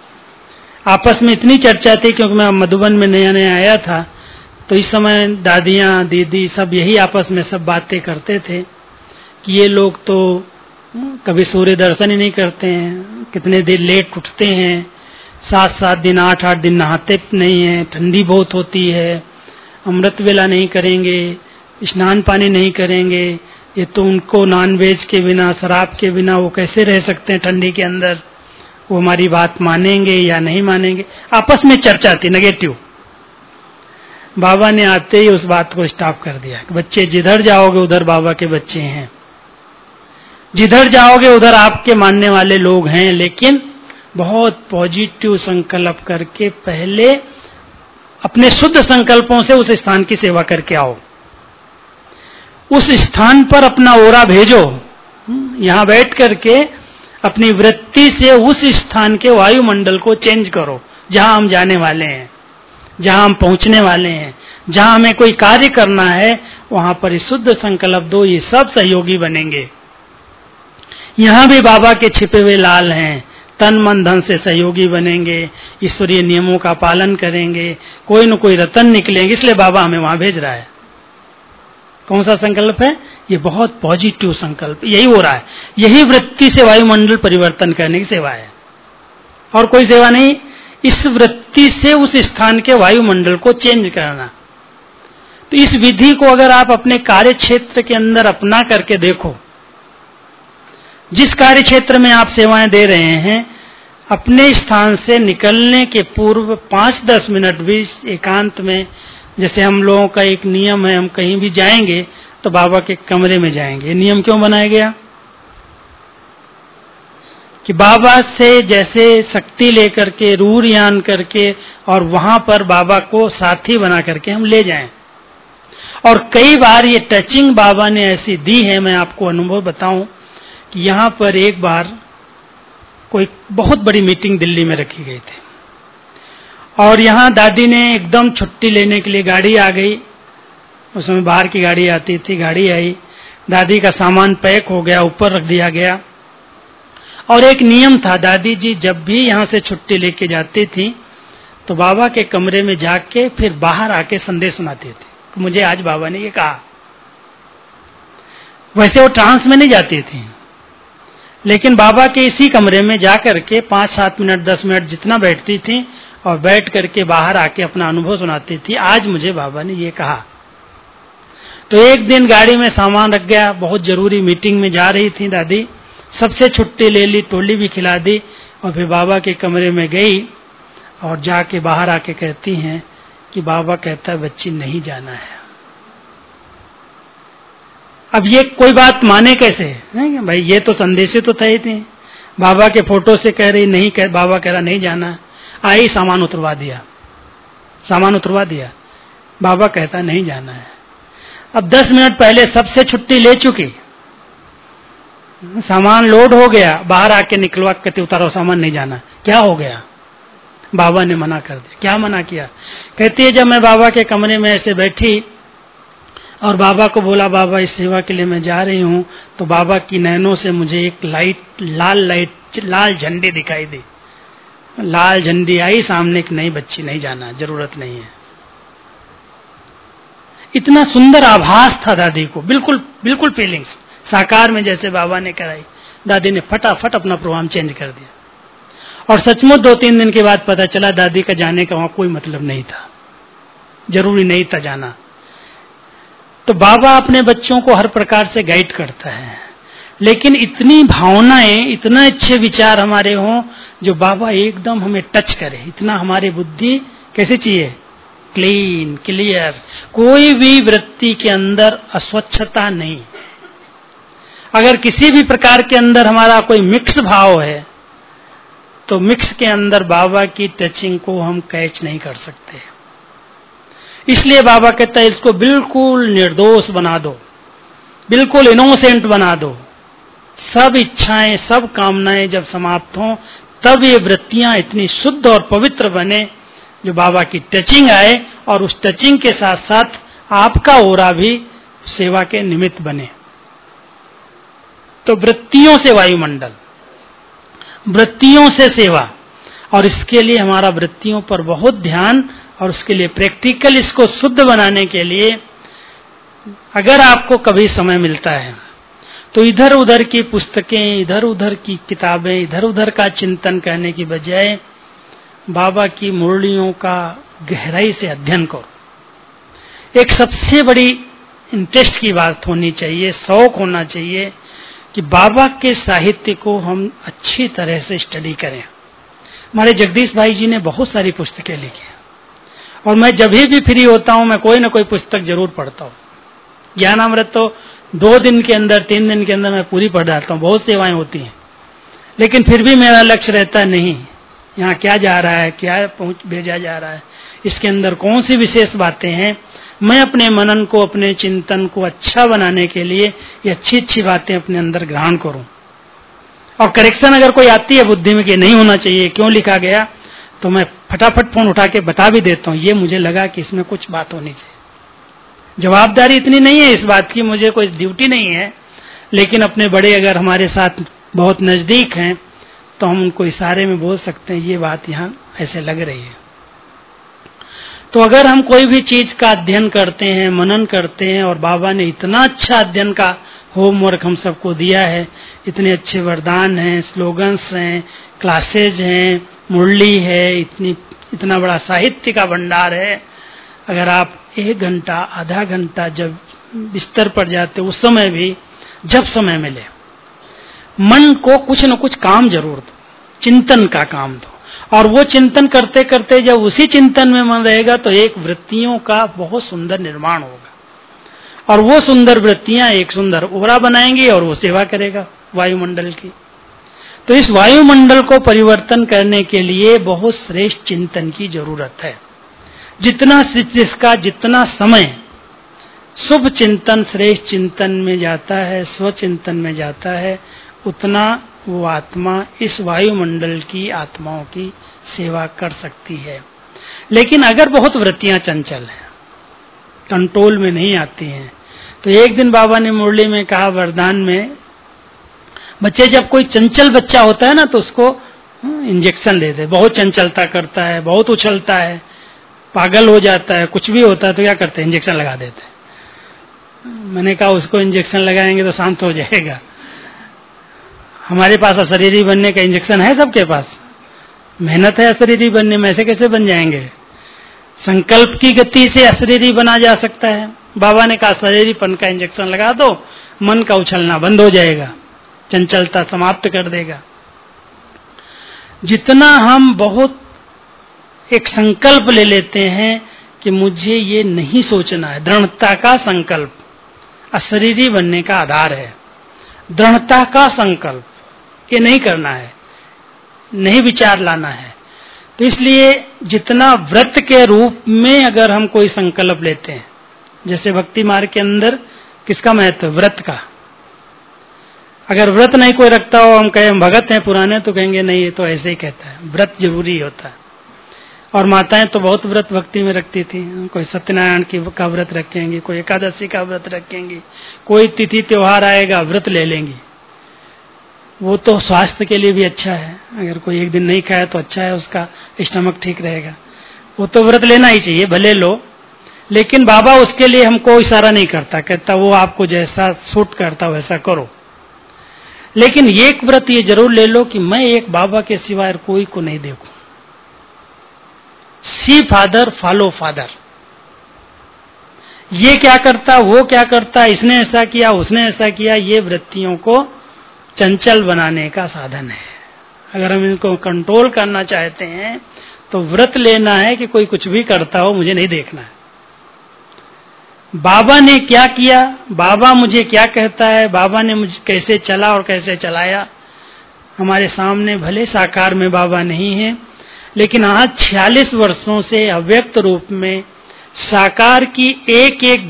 आपस में इतनी चर्चा थी, क्योंकि मैं मधुबन में नया नया आया था, तो इस समय दादियां दीदी सब यही आपस में सब बातें करते थे कि ये लोग तो कभी सूर्य दर्शन ही नहीं करते हैं, कितने देर लेट उठते हैं, 7-7 दिन 8-8 दिन नहाते नहीं हैं, ठंडी बहुत होती है, अमृत वेला नहीं करेंगे, स्नान पानी नहीं करेंगे, ये तो उनको नॉनवेज के बिना शराब के बिना वो कैसे रह सकते हैं ठंडी के अंदर, वो हमारी बात मानेंगे या नहीं मानेंगे। आपस में चर्चा थी नेगेटिव। बाबा ने आते ही उस बात को स्टॉप कर दिया कि बच्चे जिधर जाओगे उधर बाबा के बच्चे हैं, जिधर जाओगे उधर आपके मानने वाले लोग हैं, लेकिन बहुत पॉजिटिव संकल्प करके पहले अपने शुद्ध संकल्पों से उस स्थान की सेवा करके आओ, उस स्थान पर अपना ओरा भेजो, यहां बैठ करके अपनी वृत्ति से उस स्थान के वायुमंडल को चेंज करो जहां हम जाने वाले हैं, जहां हम पहुंचने वाले हैं, जहां हमें कोई कार्य करना है, वहां पर शुद्ध संकल्प दो, ये सब सहयोगी बनेंगे। यहां भी बाबा के छिपे हुए लाल हैं, तन मन धन से सहयोगी बनेंगे, ईश्वरीय नियमों का पालन करेंगे, कोई न कोई रतन निकलेंगे, इसलिए बाबा हमें वहां भेज रहा है। कौन सा संकल्प है ये? बहुत पॉजिटिव संकल्प, यही हो रहा है, यही वृत्ति से वायुमंडल परिवर्तन करने की सेवा है, और कोई सेवा नहीं। इस वृत्ति से उस स्थान के वायुमंडल को चेंज करना। तो इस विधि को अगर आप अपने कार्य क्षेत्र के अंदर अपना करके देखो, जिस कार्य क्षेत्र में आप सेवाएं दे रहे हैं, अपने स्थान से निकलने के पूर्व 5-10 मिनट भी एकांत में, जैसे हम लोगों का एक नियम है, हम कहीं भी जाएंगे तो बाबा के कमरे में जाएंगे। ये नियम क्यों बनाया गया? कि बाबा से जैसे शक्ति लेकर के रूह यान करके और वहां पर बाबा को साथी बना करके हम ले जाएं। और कई बार ये टचिंग बाबा ने ऐसी दी है, मैं आपको अनुभव बताऊं कि यहां पर एक बार कोई बहुत बड़ी मीटिंग दिल्ली में रखी गई थी, और यहां दादी ने एकदम छुट्टी लेने के लिए गाड़ी आ गई, उस समय बाहर की गाड़ी आती थी, गाड़ी आई, दादी का सामान पैक हो गया, ऊपर रख दिया गया। और एक नियम था, दादी जी जब भी यहां से छुट्टी लेके जाती थी तो बाबा के कमरे में जाके फिर बाहर आके संदेश सुनाती थी कि मुझे आज बाबा ने ये कहा। वैसे वो ट्रांस में नहीं जाती थी, लेकिन बाबा के इसी कमरे में जाकर के 5-7 मिनट 10 मिनट जितना बैठती थी और बैठ करके बाहर आके अपना अनुभव सुनाती थी, आज मुझे बाबा ने ये कहा। तो एक दिन गाड़ी में सामान रख गया, बहुत जरूरी मीटिंग में जा रही थी दादी, सबसे छुट्टी ले ली, टोली भी खिला दी, और फिर बाबा के कमरे में गई और जाके बाहर आके कहती हैं कि बाबा कहता है बच्ची नहीं जाना है। अब ये कोई बात माने कैसे? नहीं भाई, ये तो संदेश तो था ही नहीं, बाबा के फोटो से कह रही नहीं, बाबा कह रहा नहीं जाना। आई, सामान उतरवा दिया, सामान उतरवा दिया, बाबा कहता नहीं जाना है। अब 10 मिनट पहले सबसे छुट्टी ले चुकी, सामान लोड हो गया, बाहर आके निकलवा कहते उतारो सामान, नहीं जाना। क्या हो गया? बाबा ने मना कर दिया। क्या मना किया? कहती है जब मैं बाबा के कमरे में ऐसे बैठी और बाबा को बोला बाबा इस सेवा के लिए मैं जा रही हूं, तो बाबा की नैनों से मुझे एक लाल झंडी दिखाई दी, लाल झंडी आई सामने कि नहीं बच्ची नहीं जाना, जरूरत नहीं है। इतना सुंदर आभास था दादी को, बिल्कुल बिल्कुल फीलिंग्स साकार में जैसे बाबा ने कराई। दादी ने फटाफट अपना प्रोग्राम चेंज कर दिया, और सचमुच 2-3 दिन के बाद पता चला दादी का जाने का वहां कोई मतलब नहीं था, जरूरी नहीं था जाना। तो बाबा अपने बच्चों को हर प्रकार से गाइड करता है, लेकिन इतनी भावनाएं, इतना अच्छे विचार हमारे हों जो बाबा एकदम हमें टच करे, इतना हमारी बुद्धि कैसी चाहिए, क्लीन, क्लियर, कोई भी वृत्ति के अंदर अस्वच्छता नहीं। अगर किसी भी प्रकार के अंदर हमारा कोई मिक्स भाव है तो मिक्स के अंदर बाबा की टचिंग को हम कैच नहीं कर सकते। इसलिए बाबा कहता है इसको बिल्कुल निर्दोष बना दो, बिल्कुल इनोसेंट बना दो। सब इच्छाएं, सब कामनाएं जब समाप्त हों तब ये वृत्तियां इतनी शुद्ध और पवित्र बने जो बाबा की टचिंग आए, और उस टचिंग के साथ साथ आपका ओरा भी सेवा के निमित्त बने। तो वृत्तियों से वायुमंडल, वृत्तियों से सेवा, और इसके लिए हमारा वृत्तियों पर बहुत ध्यान, और उसके लिए प्रैक्टिकल इसको शुद्ध बनाने के लिए अगर आपको कभी समय मिलता है तो इधर उधर की पुस्तकें, इधर उधर की किताबें, इधर उधर का चिंतन करने की बजाय बाबा की मुरलियों का गहराई से अध्ययन करो। एक सबसे बड़ी इंटरेस्ट की बात होनी चाहिए, शौक होना चाहिए कि बाबा के साहित्य को हम अच्छी तरह से स्टडी करें। हमारे जगदीश भाई जी ने बहुत सारी पुस्तकें लिखी और मैं जब भी फ्री होता हूं मैं कोई ना कोई पुस्तक जरूर पढ़ता हूं। ज्ञानामृत तो 2 दिन के अंदर, 3 दिन के अंदर मैं पूरी पढ़ जाता हूं। बहुत सेवाएं होती हैं, लेकिन फिर भी मेरा लक्ष्य रहता है नहीं यहाँ क्या जा रहा है, क्या भेजा जा रहा है, इसके अंदर कौन सी विशेष बातें हैं। मैं अपने मनन को, अपने चिंतन को अच्छा बनाने के लिए ये अच्छी अच्छी बातें अपने अंदर ग्रहण करूं। और करेक्शन अगर कोई आती है बुद्धि में कि नहीं होना चाहिए, क्यों लिखा गया, तो मैं फटाफट फोन उठा के बता भी देता हूं, ये मुझे लगा कि इसमें कुछ बात होनी चाहिए। जवाबदारी इतनी नहीं है इस बात की, मुझे कोई ड्यूटी नहीं है, लेकिन अपने बड़े अगर हमारे साथ बहुत नजदीक हैं तो हम उनको इशारे में बोल सकते हैं ये बात यहाँ ऐसे लग रही है। तो अगर हम कोई भी चीज का अध्ययन करते हैं, मनन करते हैं, और बाबा ने इतना अच्छा अध्ययन का होमवर्क हम सबको दिया है, इतने अच्छे वरदान हैं, स्लोगन्स हैं, क्लासेज हैं, मुरली है, इतना बड़ा साहित्य का भंडार है। अगर आप 1 घंटा, आधा घंटा जब बिस्तर पर जाते उस समय भी जब समय मिले मन को कुछ न कुछ काम जरूर दो, चिंतन का काम दो, और वो चिंतन करते करते जब उसी चिंतन में मन रहेगा तो एक वृत्तियों का बहुत सुंदर निर्माण होगा, और वो सुंदर वृत्तियां एक सुंदर ओरा बनाएंगी और वो सेवा करेगा वायुमंडल की। तो इस वायुमंडल को परिवर्तन करने के लिए बहुत श्रेष्ठ चिंतन की जरूरत है। जिसका जितना समय शुभ चिंतन, श्रेष्ठ चिंतन में जाता है, स्वचिंतन में जाता है, उतना वो आत्मा इस वायुमंडल की आत्माओं की सेवा कर सकती है। लेकिन अगर बहुत वृत्तियां चंचल हैं, कंट्रोल में नहीं आती हैं, तो एक दिन बाबा ने मुरली में कहा, वरदान में, बच्चे जब कोई चंचल बच्चा होता है ना तो उसको इंजेक्शन दे दे। बहुत चंचलता करता है, बहुत उछलता है, पागल हो जाता है, कुछ भी होता है तो क्या करते हैं, इंजेक्शन लगा देते हैं। मैंने कहा उसको इंजेक्शन लगाएंगे तो शांत हो जाएगा। हमारे पास अशरीरी बनने का इंजेक्शन है, सबके पास मेहनत है अशरीरी बनने में, ऐसे कैसे बन जाएंगे। संकल्प की गति से अशरीरी बना जा सकता है। बाबा ने कहा शरीरीपन का इंजेक्शन लगा दो, मन का उछलना बंद हो जाएगा, चंचलता समाप्त कर देगा। जितना हम बहुत एक संकल्प ले लेते हैं कि मुझे ये नहीं सोचना है, दृढ़ता का संकल्प अशरीरी बनने का आधार है। दृढ़ता का संकल्प ये नहीं करना है, नहीं विचार लाना है। तो इसलिए जितना व्रत के रूप में अगर हम कोई संकल्प लेते हैं, जैसे भक्ति मार्ग के अंदर किसका महत्व, व्रत का। अगर व्रत नहीं कोई रखता हो, हम कहें हम भगत हैं पुराने, तो कहेंगे नहीं ये तो ऐसे ही कहता है, व्रत जरूरी होता है। और माताएं तो बहुत व्रत भक्ति में रखती थी, कोई सत्यनारायण का व्रत रखेंगी, कोई एकादशी का व्रत रखेंगी, कोई तिथि त्योहार आएगा व्रत ले लेंगी। वो तो स्वास्थ्य के लिए भी अच्छा है, अगर कोई एक दिन नहीं खाए तो अच्छा है, उसका स्टमक ठीक रहेगा। वो तो व्रत लेना ही चाहिए, भले लो। लेकिन बाबा उसके लिए हमको इशारा नहीं करता, कहता वो आपको जैसा सूट करता वैसा करो। लेकिन एक व्रत ये जरूर ले लो कि मैं एक बाबा के सिवाय कोई को नहीं देखूं। सी फादर फॉलो फादर, ये क्या करता, वो क्या करता, इसने ऐसा किया, उसने ऐसा किया, ये वृत्तियों को चंचल बनाने का साधन है। अगर हम इनको कंट्रोल करना चाहते हैं तो व्रत लेना है कि कोई कुछ भी करता हो, मुझे नहीं देखना है। बाबा ने क्या किया, बाबा मुझे क्या कहता है, बाबा ने मुझे कैसे चला और कैसे चलाया। हमारे सामने भले साकार में बाबा नहीं है, लेकिन आज 46 वर्षों से अव्यक्त रूप में साकार की एक एक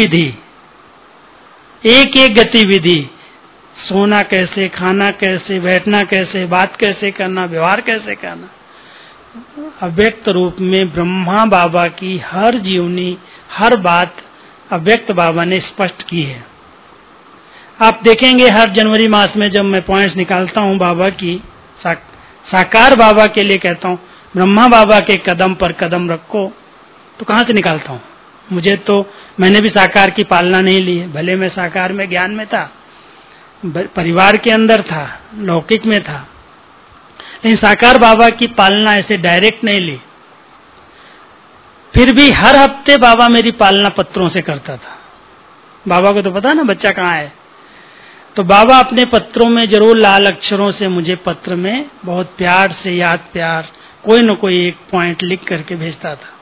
गतिविधि, सोना कैसे, खाना कैसे, बैठना कैसे, बात कैसे करना, व्यवहार कैसे करना, अव्यक्त रूप में ब्रह्मा बाबा की हर जीवनी, हर बात अव्यक्त बाबा ने स्पष्ट की है। आप देखेंगे हर जनवरी मास में जब मैं पॉइंट्स निकालता हूं बाबा की, साकार बाबा के लिए कहता हूं ब्रह्मा बाबा के कदम पर कदम रखो, तो कहां से निकालता हूं? मुझे तो, मैंने भी साकार की पालना नहीं ली है। भले मैं साकार में ज्ञान में था, परिवार के अंदर था, लौकिक में था, लेकिन साकार बाबा की पालना ऐसे डायरेक्ट नहीं ली। फिर भी हर हफ्ते बाबा मेरी पालना पत्रों से करता था। बाबा को तो पता ना बच्चा कहाँ है, तो बाबा अपने पत्रों में जरूर लाल अक्षरों से मुझे पत्र में बहुत प्यार से, याद प्यार, कोई न कोई एक पॉइंट लिख करके भेजता था।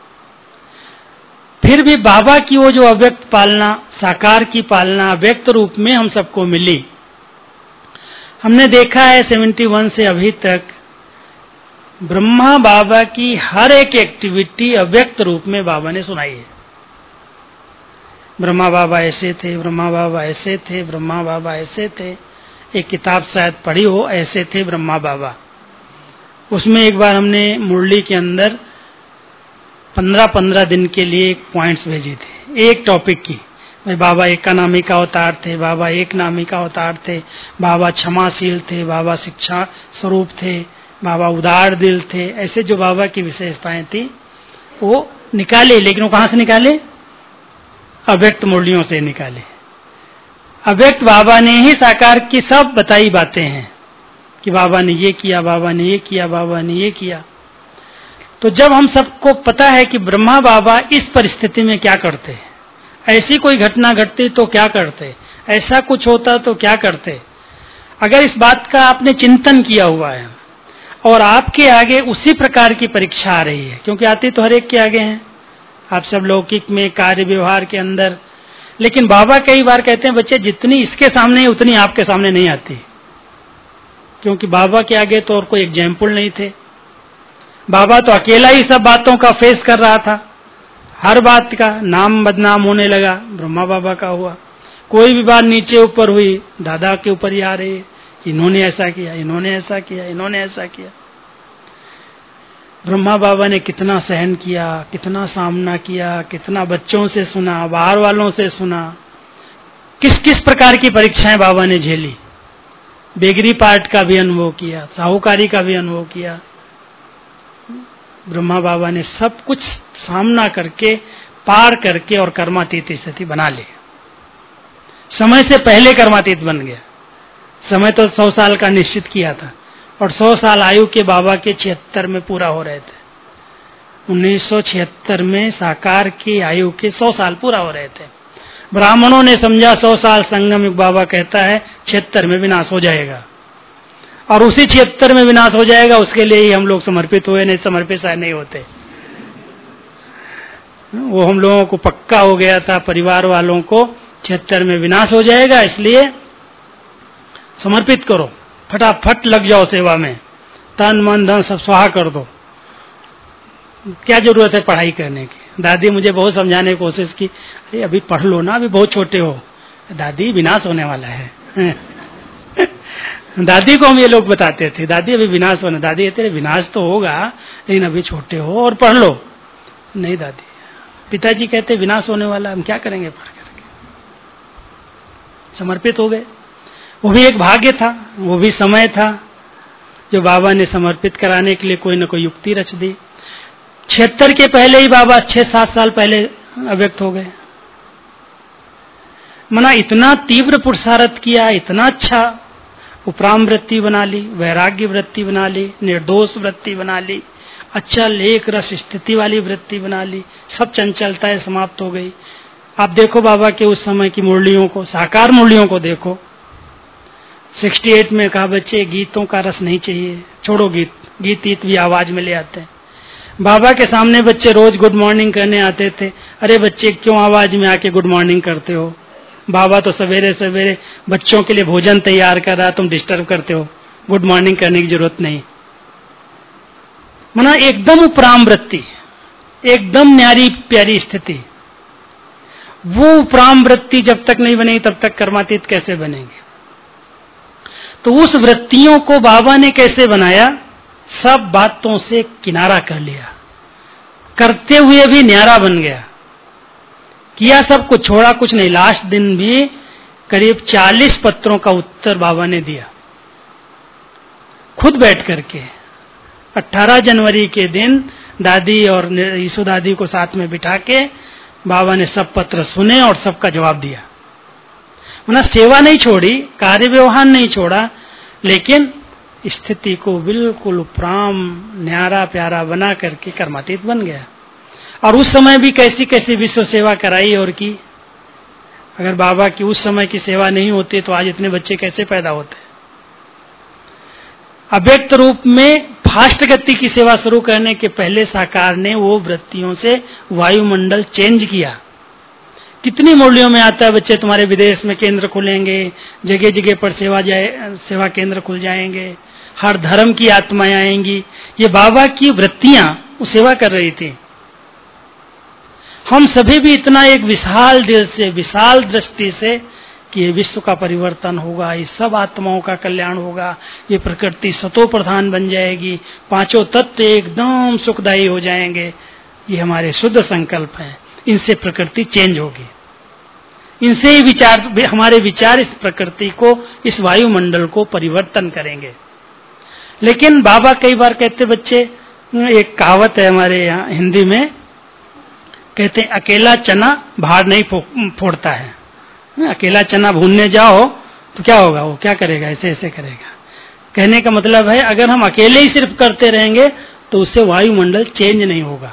फिर भी बाबा की वो जो अव्यक्त पालना, साकार की पालना अव्यक्त रूप में हम सबको मिली। हमने देखा है 71 से अभी तक ब्रह्मा बाबा की हर एक एक्टिविटी अव्यक्त रूप में बाबा ने सुनाई है। ब्रह्मा बाबा ऐसे थे, ब्रह्मा बाबा ऐसे थे, ब्रह्मा बाबा ऐसे थे। एक किताब शायद पढ़ी हो, ऐसे थे ब्रह्मा बाबा। उसमें एक बार हमने मुरली के अंदर 15-15 दिन के लिए पॉइंट्स भेजे थे एक टॉपिक की। बाबा एक नामी का अवतार थे, बाबा एक नामी का अवतार थे, बाबा क्षमाशील थे, बाबा शिक्षा स्वरूप थे, बाबा उदार दिल थे। ऐसे जो बाबा की विशेषताएं थी वो निकाले, लेकिन वो कहां से निकाले? अव्यक्त मुरलियों से निकाले। अव्यक्त बाबा ने ही साकार की सब बताई बातें हैं कि बाबा ने ये किया, बाबा ने ये किया, बाबा ने ये किया। तो जब हम सबको पता है कि ब्रह्मा बाबा इस परिस्थिति में क्या करते, ऐसी कोई घटना घटती तो क्या करते, ऐसा कुछ होता तो क्या करते, अगर इस बात का आपने चिंतन किया हुआ है और आपके आगे उसी प्रकार की परीक्षा आ रही है, क्योंकि आती तो हर एक के आगे हैं, आप सब लौकिक में, कार्य व्यवहार के अंदर, लेकिन बाबा कई बार कहते हैं बच्चे जितनी इसके सामने है उतनी आपके सामने नहीं आती, क्योंकि बाबा के आगे तो और कोई एग्जाम्पल नहीं थे। बाबा तो अकेला ही सब बातों का फेस कर रहा था, हर बात का नाम बदनाम होने लगा, ब्रह्मा बाबा का हुआ। कोई भी बात नीचे ऊपर हुई, दादा के ऊपर ही आ रही है, इन्होंने ऐसा किया, इन्होंने ऐसा किया, इन्होंने ऐसा किया। ब्रह्मा बाबा ने कितना सहन किया, कितना सामना किया, कितना बच्चों से सुना, बाहर वालों से सुना, किस किस प्रकार की परीक्षाएं बाबा ने झेली। बेगरी पार्ट का भी अनुभव किया, साहूकारी का भी अनुभव किया। ब्रह्मा बाबा ने सब कुछ सामना करके, पार करके और कर्मातीत स्थिति बना ली। समय से पहले कर्मातीत बन गया। समय तो 100 साल का निश्चित किया था और 100 साल आयु के बाबा के 76 में पूरा हो रहे थे। 1976 में साकार की आयु के 100 साल पूरा हो रहे थे। ब्राह्मणों ने समझा 100 साल संगम युग, बाबा कहता है 76 में विनाश हो जाएगा, और उसी 76 में विनाश हो जाएगा, उसके लिए ही हम लोग समर्पित हुए, नहीं समर्पित शायद नहीं होते। वो हम लोगों को पक्का हो गया था, परिवार वालों को 76 में विनाश हो जाएगा, इसलिए समर्पित करो, फटाफट लग जाओ सेवा में, तन मन धन सब स्वाहा कर दो, क्या जरूरत है पढ़ाई करने की। दादी मुझे बहुत समझाने की कोशिश की, अरे अभी पढ़ लो ना, अभी बहुत छोटे हो। दादी विनाश होने वाला है दादी को हम ये लोग बताते थे, दादी अभी विनाश होना, दादी कहते विनाश तो होगा लेकिन अभी छोटे हो और पढ़ लो। नहीं दादी, पिताजी कहते विनाश होने वाला, हम क्या करेंगे पढ़ करके। समर्पित हो गए। वो भी एक भाग्य था, वो भी समय था जो बाबा ने समर्पित कराने के लिए कोई न कोई युक्ति रच दी। 76 के पहले ही बाबा 6-7 साल पहले अव्यक्त हो गए। मना इतना तीव्र पुरुषार्थ किया, इतना अच्छा उपराम वृत्ति बना ली, वैराग्य वृत्ति बना ली, निर्दोष वृत्ति बना ली, अच्छा लेख रस स्थिति वाली वृत्ति बना ली, सब चंचलताएं समाप्त हो गई। आप देखो बाबा के उस समय की मुरलियों को, साकार मुरलियों को देखो। 68 में कहा बच्चे गीतों का रस नहीं चाहिए, छोड़ो गीत, गीत भी आवाज में ले आते हैं। बाबा के सामने बच्चे रोज गुड मॉर्निंग करने आते थे। अरे बच्चे क्यों आवाज में आके गुड मॉर्निंग करते हो? बाबा तो सवेरे सवेरे बच्चों के लिए भोजन तैयार कर रहा, तुम डिस्टर्ब करते हो, गुड मॉर्निंग करने की जरूरत नहीं। मना एकदम उपराम वृत्ति, एकदम न्यारी प्यारी स्थिति। वो उपराम वृत्ति जब तक नहीं बनेगी तब तक कर्मातीत कैसे बनेंगे? तो उस वृत्तियों को बाबा ने कैसे बनाया? सब बातों से किनारा कर लिया, करते हुए भी न्यारा बन गया। किया सब कुछ, छोड़ा कुछ नहीं। लास्ट दिन भी करीब 40 पत्रों का उत्तर बाबा ने दिया खुद बैठ करके। 18 जनवरी के दिन दादी और यीशु दादी को साथ में बिठा के बाबा ने सब पत्र सुने और सबका जवाब दिया। मतलब सेवा नहीं छोड़ी, कार्य व्यवहार नहीं छोड़ा, लेकिन स्थिति को बिल्कुल उपराम न्यारा प्यारा बना करके कर्मातीत बन गया। और उस समय भी कैसी कैसी विश्व सेवा कराई और की। अगर बाबा की उस समय की सेवा नहीं होती तो आज इतने बच्चे कैसे पैदा होते? अव्यक्त रूप में फास्ट गति की सेवा शुरू करने के पहले साकार ने वो वृत्तियों से वायुमंडल चेंज किया। कितनी मुरलियों में आता है बच्चे तुम्हारे विदेश में केंद्र खुलेंगे, जगह जगह पर सेवा केंद्र खुल जाएंगे, हर धर्म की आत्माएं आएंगी। ये बाबा की वृत्तियां वो सेवा कर रही थी। हम सभी भी इतना एक विशाल दिल से, विशाल दृष्टि से कि ये विश्व का परिवर्तन होगा, ये सब आत्माओं का कल्याण होगा, ये प्रकृति सतो प्रधान बन जाएगी, पांचों तत्व एकदम सुखदायी हो जाएंगे, ये हमारे शुद्ध संकल्प हैं। इनसे प्रकृति चेंज होगी, इनसे ही विचार, हमारे विचार इस प्रकृति को, इस वायुमंडल को परिवर्तन करेंगे। लेकिन बाबा कई बार कहते बच्चे, एक कहावत है हमारे यहाँ हिंदी में, कहते हैं अकेला चना भार नहीं फोड़ता है। अकेला चना भूनने जाओ तो क्या होगा, वो क्या करेगा, ऐसे ऐसे करेगा। कहने का मतलब है अगर हम अकेले ही सिर्फ करते रहेंगे तो उससे वायुमंडल चेंज नहीं होगा।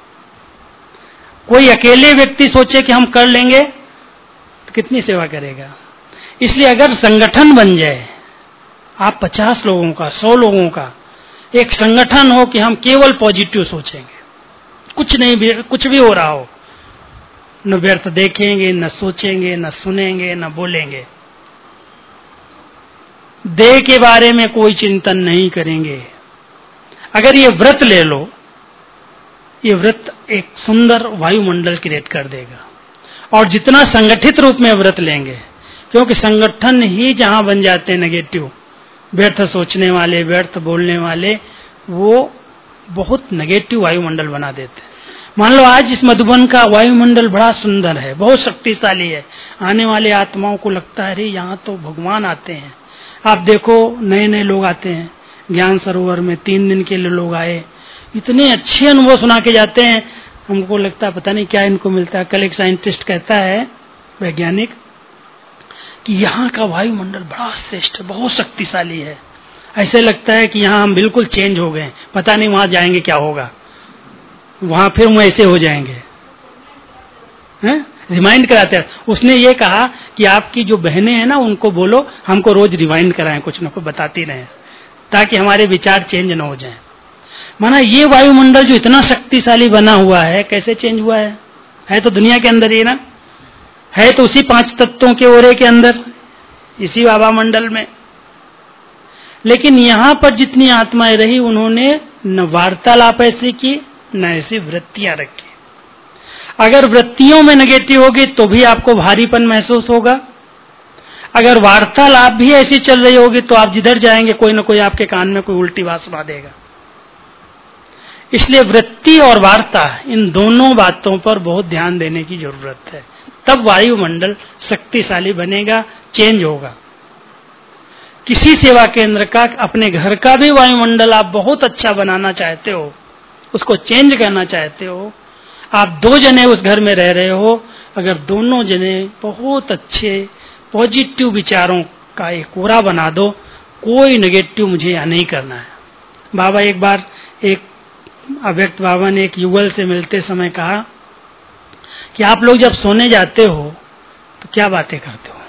कोई अकेले व्यक्ति सोचे कि हम कर लेंगे तो कितनी सेवा करेगा। इसलिए अगर संगठन बन जाए, आप 50 लोगों का, 100 लोगों का एक संगठन हो कि हम केवल पॉजिटिव सोचेंगे, कुछ नहीं भी, कुछ भी हो रहा हो, न व्यर्थ देखेंगे, न सोचेंगे, न सुनेंगे, न बोलेंगे, देह के बारे में कोई चिंतन नहीं करेंगे। अगर ये व्रत ले लो, ये व्रत एक सुंदर वायुमंडल क्रिएट कर देगा। और जितना संगठित रूप में व्रत लेंगे, क्योंकि संगठन ही जहां बन जाते हैं नेगेटिव, व्यर्थ सोचने वाले, व्यर्थ बोलने वाले, वो बहुत नेगेटिव वायुमंडल बना देते हैं। मान लो आज इस मधुबन का वायुमंडल बड़ा सुंदर है, बहुत शक्तिशाली है, आने वाले आत्माओं को लगता है अरे यहाँ तो भगवान आते हैं। आप देखो नए नए लोग आते हैं, ज्ञान सरोवर में 3 दिन के लिए लोग आए, इतने अच्छे अनुभव सुना के जाते हैं, हमको लगता है पता नहीं क्या इनको मिलता है। कल एक साइंटिस्ट कहता है, वैज्ञानिक, कि यहाँ का वायुमंडल बड़ा श्रेष्ठ, बहुत शक्तिशाली है, ऐसे लगता है कि यहाँ हम बिल्कुल चेंज हो गए, पता नहीं वहां जाएंगे क्या होगा, वहां फिर हम ऐसे हो जाएंगे। रिमाइंड कराते हैं। उसने ये कहा कि आपकी जो बहनें हैं ना, उनको बोलो हमको रोज रिमाइंड कराएं, कुछ न कुछ बताती रहें, ताकि हमारे विचार चेंज न हो जाएं। माना ये वायुमंडल जो इतना शक्तिशाली बना हुआ है, कैसे चेंज हुआ है तो दुनिया के अंदर ही ना, है तो उसी 5 तत्वों के ओरे के अंदर, इसी बाबा मंडल में। लेकिन यहां पर जितनी आत्माएं रही, उन्होंने न वार्तालाप ऐसी की, न ऐसी वृत्तियां रखी। अगर वृत्तियों में नेगेटिव होगी तो भी आपको भारीपन महसूस होगा। अगर वार्तालाप भी ऐसी चल रही होगी तो आप जिधर जाएंगे कोई न कोई आपके कान में कोई उल्टी बात सुना देगा। इसलिए वृत्ति और वार्ता, इन दोनों बातों पर बहुत ध्यान देने की जरूरत है, तब वायुमंडल शक्तिशाली बनेगा, चेंज होगा। किसी सेवा केंद्र का, अपने घर का भी वायुमंडल आप बहुत अच्छा बनाना चाहते हो, उसको चेंज करना चाहते हो, आप 2 जने उस घर में रह रहे हो, अगर दोनों जने बहुत अच्छे पॉजिटिव विचारों का एक कोरा बना दो, कोई नेगेटिव मुझे यहाँ नहीं करना है। बाबा एक बार, एक अव्यक्त बाबा ने एक युगल से मिलते समय कहा कि आप लोग जब सोने जाते हो तो क्या बातें करते हो।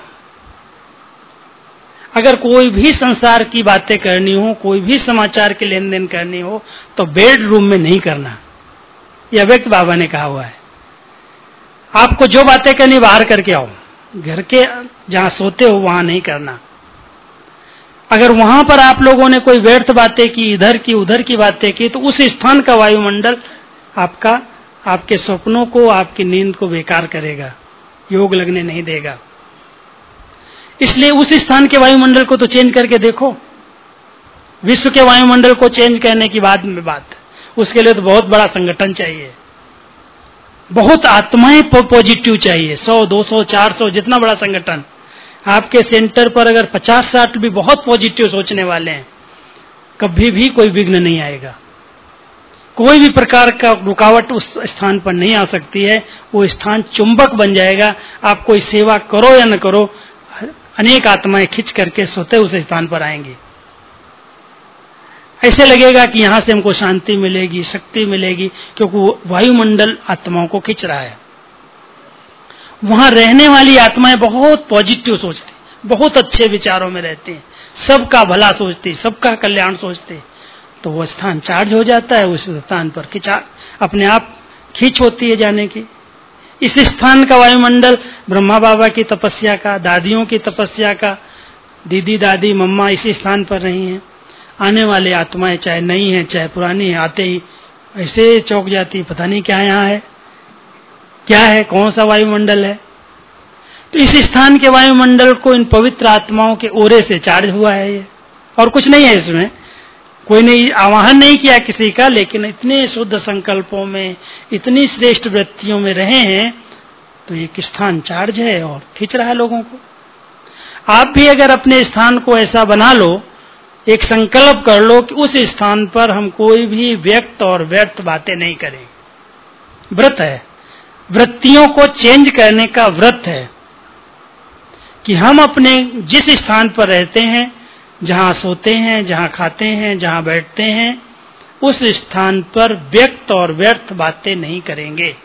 अगर कोई भी संसार की बातें करनी हो, कोई भी समाचार की लेन देन करनी हो, तो बेडरूम में नहीं करना। यह व्यक्त बाबा ने कहा हुआ है। आपको जो बातें करनी बाहर करके आओ, घर के जहां सोते हो वहां नहीं करना। अगर वहां पर आप लोगों ने कोई व्यर्थ बातें की, इधर की उधर की बातें की, तो उस स्थान का वायुमंडल आपके सपनों को, आपकी नींद को बेकार करेगा, योग लगने नहीं देगा। इसलिए उस स्थान के वायुमंडल को तो चेंज करके देखो। विश्व के वायुमंडल को चेंज करने की बाद में बात, उसके लिए तो बहुत बड़ा संगठन चाहिए, बहुत आत्माएं पॉजिटिव चाहिए, 100, 200, 400, जितना बड़ा संगठन। आपके सेंटर पर अगर 50-60 भी बहुत पॉजिटिव सोचने वाले हैं, कभी भी कोई विघ्न नहीं आएगा। कोई भी प्रकार का रुकावट उस स्थान पर नहीं आ सकती है। वो स्थान चुंबक बन जाएगा। आप कोई सेवा करो या न करो, अनेक आत्माएं खिंच करके स्वतः उस स्थान पर आएंगी। ऐसे लगेगा कि यहां से हमको शांति मिलेगी, शक्ति मिलेगी, क्योंकि वायुमंडल आत्माओं को खींच रहा है। वहां रहने वाली आत्माएं बहुत पॉजिटिव सोचती, बहुत अच्छे विचारों में रहती हैं, सबका भला सोचती, सबका कल्याण सोचती, तो वो स्थान चार्ज हो जाता है। उस स्थान पर अपने आप खींच होती है जाने की। इस स्थान का वायुमंडल ब्रह्मा बाबा की तपस्या का, दादियों की तपस्या का, दीदी दादी मम्मा इसी स्थान पर रही हैं। आने वाले आत्माएं चाहे नई हैं चाहे पुरानी हैं, आते ही ऐसे चौंक जाती, पता नहीं क्या यहाँ है, क्या है, कौन सा वायुमंडल है। तो इस स्थान के वायुमंडल को इन पवित्र आत्माओं के ओरे से चार्ज हुआ है ये, और कुछ नहीं है इसमें। कोई नहीं आवाहन नहीं किया किसी का, लेकिन इतने शुद्ध संकल्पों में, इतनी श्रेष्ठ वृत्तियों में रहे हैं, तो ये स्थान चार्ज है और खींच रहा है लोगों को। आप भी अगर अपने स्थान को ऐसा बना लो, एक संकल्प कर लो कि उस स्थान पर हम कोई भी व्यक्त और व्यर्थ बातें नहीं करेंगे। व्रत है, वृत्तियों को चेंज करने का व्रत है कि हम अपने जिस स्थान पर रहते हैं, जहां सोते हैं, जहां खाते हैं, जहां बैठते हैं, उस स्थान पर व्यक्त और व्यर्थ बातें नहीं करेंगे,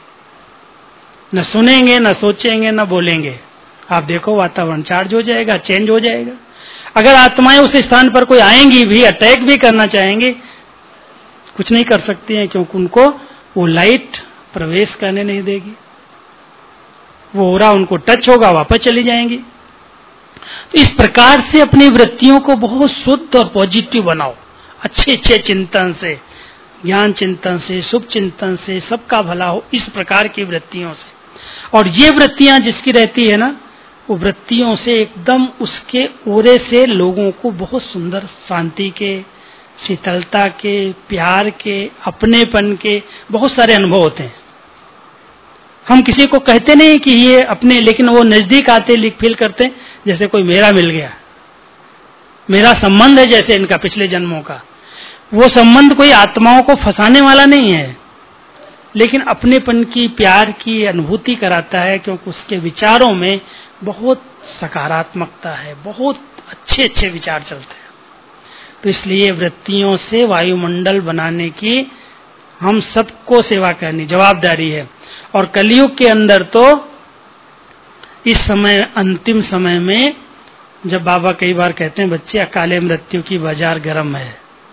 न सुनेंगे, न सोचेंगे, न बोलेंगे। आप देखो वातावरण चार्ज हो जाएगा, चेंज हो जाएगा। अगर आत्माएं उस स्थान पर कोई आएंगी भी, अटैक भी करना चाहेंगे, कुछ नहीं कर सकती हैं, क्योंकि उनको वो लाइट प्रवेश करने नहीं देगी। वो ओरा उनको टच होगा, वापस चली जाएंगी। तो इस प्रकार से अपनी वृत्तियों को बहुत शुद्ध और पॉजिटिव बनाओ, अच्छे अच्छे चिंतन से, ज्ञान चिंतन से, शुभ चिंतन से, सबका भला हो, इस प्रकार की वृत्तियों से। और ये वृत्तियां जिसकी रहती है ना, वो वृत्तियों से एकदम उसके ओरे से लोगों को बहुत सुंदर शांति के, शीतलता के, प्यार के, अपनेपन के बहुत सारे अनुभव होते हैं। हम किसी को कहते नहीं कि ये अपने, लेकिन वो नजदीक आते फील करते हैं जैसे कोई मेरा मिल गया, मेरा संबंध है जैसे इनका पिछले जन्मों का। वो संबंध कोई आत्माओं को फंसाने वाला नहीं है, लेकिन अपनेपन की, प्यार की अनुभूति कराता है, क्योंकि उसके विचारों में बहुत सकारात्मकता है, बहुत अच्छे अच्छे विचार चलते हैं। तो इसलिए वृत्तियों से वायुमंडल बनाने की हम सबको सेवा करनी जवाबदारी है। और कलयुग के अंदर तो इस समय, अंतिम समय में, जब बाबा कई बार कहते हैं बच्चे अकाले मृत्यु की बाजार गर्म है,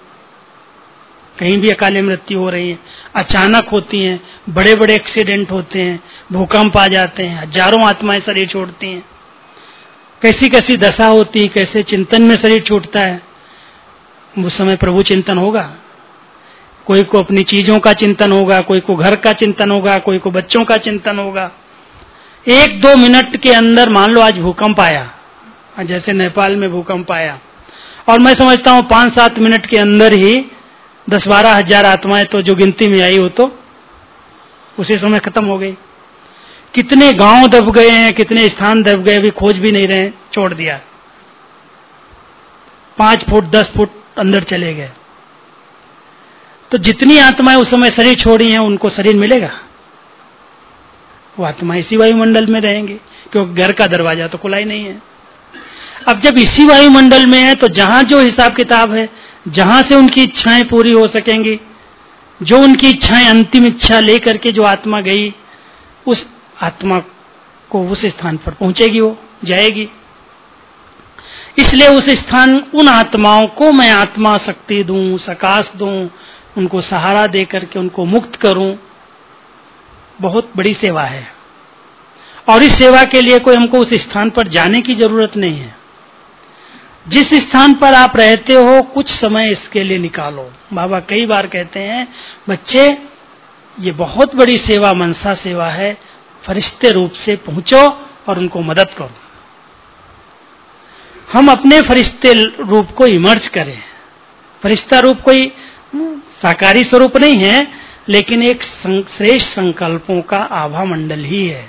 कहीं भी अकाले मृत्यु हो रही है, अचानक होती हैं, बड़े बड़े एक्सीडेंट होते हैं, भूकंप आ जाते हैं, हजारों आत्माएं शरीर छोड़ती हैं, कैसी कैसी दशा होती है, कैसे चिंतन में शरीर छूटता है। उस समय प्रभु चिंतन होगा, कोई को अपनी चीजों का चिंतन होगा, कोई को घर का चिंतन होगा, कोई को बच्चों का चिंतन होगा। 1-2 मिनट के अंदर, मान लो आज भूकंप आया, जैसे नेपाल में भूकंप आया, और मैं समझता हूं 5-7 मिनट के अंदर ही 10-12 हजार आत्माएं तो जो गिनती में आई हो तो उसी समय खत्म हो गई। कितने गांव दब गए हैं, कितने स्थान दब गए, अभी खोज भी नहीं रहे, छोड़ दिया। 5 फुट 10 फुट अंदर चले गए। तो जितनी आत्माएं उस समय शरीर छोड़ी हैं, उनको शरीर मिलेगा? वो आत्माएं इसी वायुमंडल में रहेंगे, क्योंकि घर का दरवाजा तो खुला ही नहीं है। अब जब इसी वायुमंडल में है, तो जहां जो हिसाब किताब है, जहां से उनकी इच्छाएं पूरी हो सकेंगी, जो उनकी इच्छाएं, अंतिम इच्छा लेकर के जो आत्मा गई, उस आत्मा को उस स्थान पर पहुंचेगी, वो जाएगी। इसलिए उस स्थान, उन आत्माओं को मैं आत्मा शक्ति दूं, सकाश दूं, उनको सहारा दे करके उनको मुक्त करूं, बहुत बड़ी सेवा है। और इस सेवा के लिए कोई हमको उस स्थान पर जाने की जरूरत नहीं है। जिस स्थान पर आप रहते हो कुछ समय इसके लिए निकालो। बाबा कई बार कहते हैं, बच्चे ये बहुत बड़ी सेवा मनसा सेवा है, फरिश्ते रूप से पहुंचो और उनको मदद करो। हम अपने फरिश्ते रूप को इमर्ज करें। फरिश्ता रूप कोई साकारी स्वरूप नहीं है, लेकिन एक श्रेष्ठ संकल्पों का आभा मंडल ही है।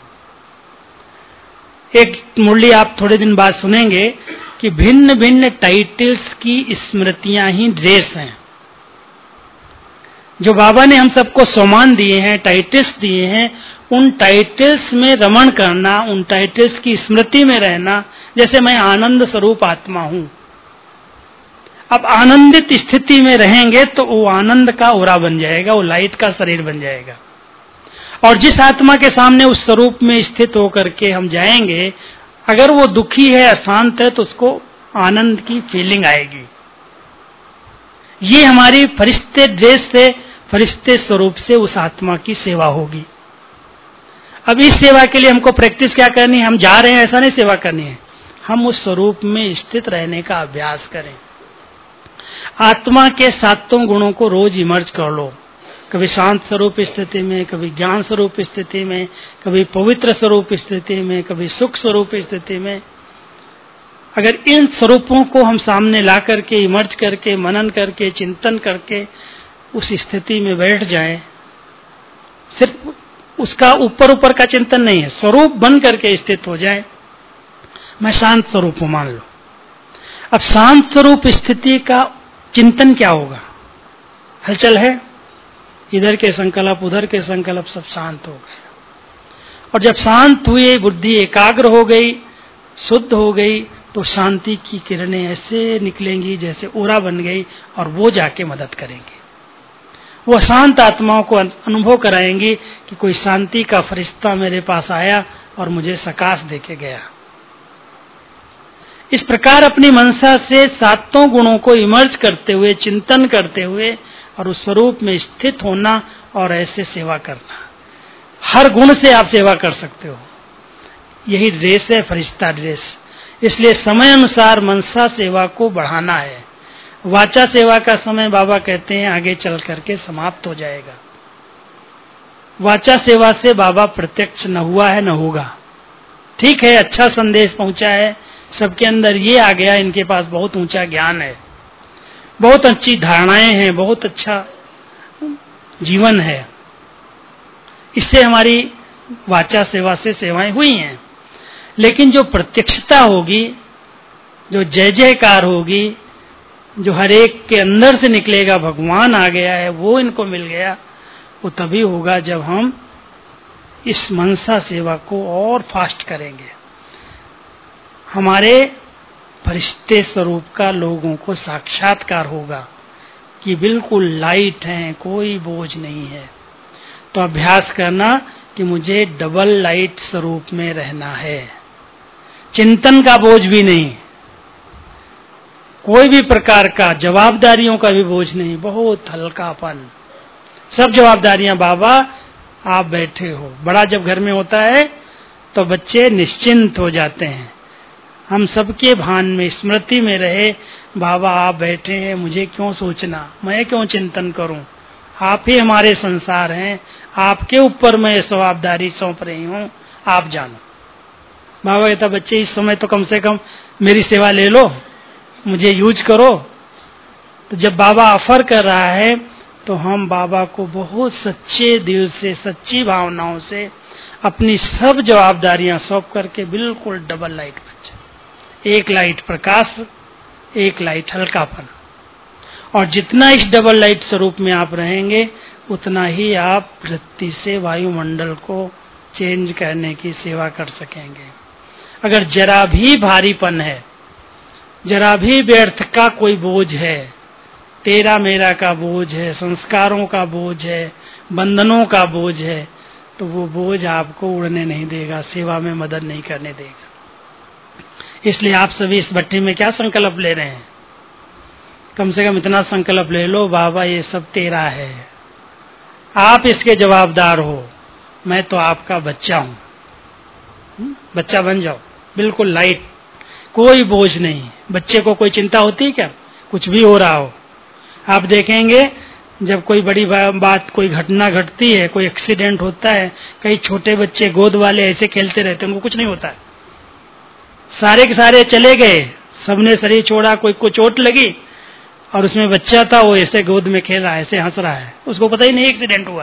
एक मुरली आप थोड़े दिन बाद सुनेंगे कि भिन्न भिन्न टाइटल्स की स्मृतियां ही ड्रेस हैं। जो बाबा ने हम सबको सम्मान दिए हैं, टाइटल्स दिए हैं, उन टाइटल्स में रमण करना, उन टाइटल्स की स्मृति में रहना। जैसे मैं आनंद स्वरूप आत्मा हूं, अब आनंदित स्थिति में रहेंगे तो वो आनंद का ओरा बन जाएगा, वो लाइट का शरीर बन जाएगा। और जिस आत्मा के सामने उस स्वरूप में स्थित होकर के हम जाएंगे, अगर वो दुखी है, अशांत है, तो उसको आनंद की फीलिंग आएगी। ये हमारी फरिश्ते ड्रेस से, फरिश्ते स्वरूप से उस आत्मा की सेवा होगी। अब इस सेवा के लिए हमको प्रैक्टिस क्या करनी है? हम जा रहे हैं ऐसा नहीं सेवा करनी है, हम उस स्वरूप में स्थित रहने का अभ्यास करें। आत्मा के सातों गुणों को रोज इमर्ज कर लो, कभी शांत स्वरूप स्थिति में, कभी ज्ञान स्वरूप स्थिति में, कभी पवित्र स्वरूप स्थिति में, कभी सुख स्वरूप स्थिति में। अगर इन स्वरूपों को हम सामने ला करके, इमर्ज करके, मनन करके, चिंतन करके उस स्थिति में बैठ जाए, सिर्फ उसका ऊपर ऊपर का चिंतन नहीं है, स्वरूप बन करके स्थित हो जाए। मैं शांत स्वरूप हूं मान लो। अब शांत स्वरूप स्थिति का चिंतन क्या होगा? हलचल है, इधर के संकल्प उधर के संकल्प सब शांत हो गए। और जब शांत हुए, बुद्धि एकाग्र हो गई, शुद्ध हो गई, तो शांति की किरणें ऐसे निकलेंगी जैसे ओरा बन गई, और वो जाके मदद करेंगे। वो अशांत आत्माओं को अनुभव कराएंगी कि कोई शांति का फरिश्ता मेरे पास आया और मुझे सकाश देके गया। इस प्रकार अपनी मनसा से सातों गुणों को इमर्ज करते हुए, चिंतन करते हुए और उस स्वरूप में स्थित होना और ऐसे सेवा करना। हर गुण से आप सेवा कर सकते हो। यही ड्रेस है, फरिश्ता ड्रेस। इसलिए समय अनुसार मनसा सेवा को बढ़ाना है। वाचा सेवा का समय बाबा कहते हैं आगे चल करके समाप्त हो जाएगा। वाचा सेवा से बाबा प्रत्यक्ष न हुआ है न होगा। ठीक है, अच्छा संदेश पहुंचा है, सबके अंदर ये आ गया, इनके पास बहुत ऊंचा ज्ञान है, बहुत अच्छी धारणाएं हैं, बहुत अच्छा जीवन है। इससे हमारी वाचा सेवा से सेवाएं हुई हैं। लेकिन जो प्रत्यक्षता होगी, जो जय जयकार होगी, जो हर एक के अंदर से निकलेगा भगवान आ गया है, वो इनको मिल गया, वो तभी होगा जब हम इस मनसा सेवा को और फास्ट करेंगे। हमारे फरिश्ते स्वरूप का लोगों को साक्षात्कार होगा कि बिल्कुल लाइट हैं, कोई बोझ नहीं है। तो अभ्यास करना कि मुझे डबल लाइट स्वरूप में रहना है। चिंतन का बोझ भी नहीं, कोई भी प्रकार का जवाबदारियों का भी बोझ नहीं, बहुत हल्कापन। सब जवाबदारियां बाबा आप बैठे हो। बड़ा जब घर में होता है तो बच्चे निश्चिंत हो जाते हैं। हम सबके भान में, स्मृति में रहे, बाबा आप बैठे हैं, मुझे क्यों सोचना, मैं क्यों चिंतन करूं, आप ही हमारे संसार हैं, आपके ऊपर मैं जवाबदारी सौंप रही हूं, आप जानो। बाबा कहता बच्चे इस समय तो कम से कम मेरी सेवा ले लो, मुझे यूज करो। तो जब बाबा ऑफर कर रहा है तो हम बाबा को बहुत सच्चे दिल से, सच्ची भावनाओं से अपनी सब जवाबदारियां सौंप करके बिल्कुल डबल लाइट बन जाए। एक लाइट प्रकाश, एक लाइट हल्कापन। और जितना इस डबल लाइट स्वरूप में आप रहेंगे, उतना ही आप वृत्ति से वायुमंडल को चेंज करने की सेवा कर सकेंगे। अगर जरा भी भारीपन है, जरा भी व्यर्थ का कोई बोझ है, तेरा मेरा का बोझ है, संस्कारों का बोझ है, बंधनों का बोझ है, तो वो बोझ आपको उड़ने नहीं देगा, सेवा में मदद नहीं करने देगा। इसलिए आप सभी इस भट्टी में क्या संकल्प ले रहे हैं? कम से कम इतना संकल्प ले लो, बाबा ये सब तेरा है, आप इसके जवाबदार हो, मैं तो आपका बच्चा हूं। बच्चा बन जाओ, बिल्कुल लाइट, कोई बोझ नहीं। बच्चे को कोई चिंता होती है क्या? कुछ भी हो रहा हो, आप देखेंगे जब कोई बड़ी बात, कोई घटना घटती है, कोई एक्सीडेंट होता है, कई छोटे बच्चे गोद वाले ऐसे खेलते रहते हैं, उनको कुछ नहीं होता है। सारे के सारे चले गए, सबने शरीर छोड़ा, कोई को चोट लगी और उसमें बच्चा था, वो ऐसे गोद में खेल रहा है, ऐसे हंस रहा है, उसको पता ही नहीं एक्सीडेंट हुआ।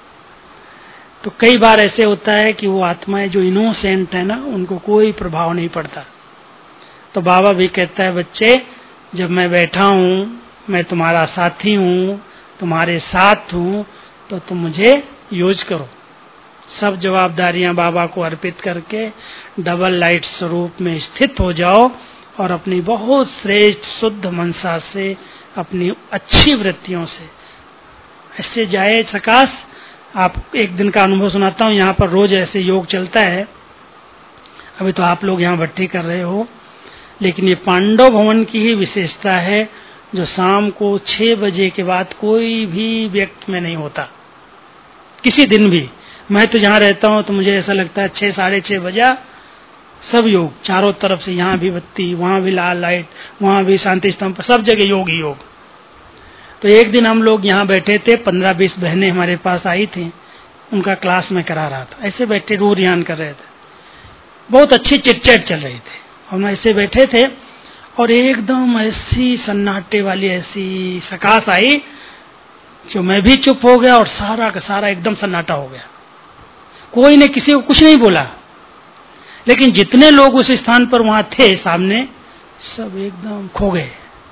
तो कई बार ऐसे होता है कि वो आत्माएं जो इनोसेंट है ना, उनको कोई प्रभाव नहीं पड़ता। तो बाबा भी कहता है, बच्चे जब मैं बैठा हूं, मैं तुम्हारा साथी हूं, तुम्हारे साथ हूं, तो तुम मुझे यूज करो। सब जवाबदारियां बाबा को अर्पित करके डबल लाइट स्वरूप में स्थित हो जाओ और अपनी बहुत श्रेष्ठ शुद्ध मनसा से, अपनी अच्छी वृत्तियों से ऐसे जाए सकाश। आप एक दिन का अनुभव सुनाता हूं, यहाँ पर रोज ऐसे योग चलता है। अभी तो आप लोग यहाँ भट्टी कर रहे हो, लेकिन ये पांडव भवन की ही विशेषता है, जो शाम को 6 बजे के बाद कोई भी व्यक्ति में नहीं होता, किसी दिन भी। मैं तो जहाँ रहता हूँ तो मुझे ऐसा लगता है 6 साढ़े 6 बजा सब योग, चारों तरफ से, यहाँ भी बत्ती, वहां भी लाल लाइट, वहां भी शांति स्तंभ, सब जगह योग ही योग। तो एक दिन हम लोग यहाँ बैठे थे, 15-20 बहनें हमारे पास आई थी, उनका क्लास में करा रहा था। ऐसे बैठे रू रियान कर रहे थे, बहुत अच्छी चिटचैट चल रही थी। हम ऐसे बैठे थे और एकदम ऐसी सन्नाटे वाली ऐसी सकाश आई, जो मैं भी चुप हो गया और सारा का सारा एकदम सन्नाटा हो गया। कोई ने किसी को कुछ नहीं बोला, लेकिन जितने लोग उस स्थान पर वहां थे सामने, सब एकदम खो गए।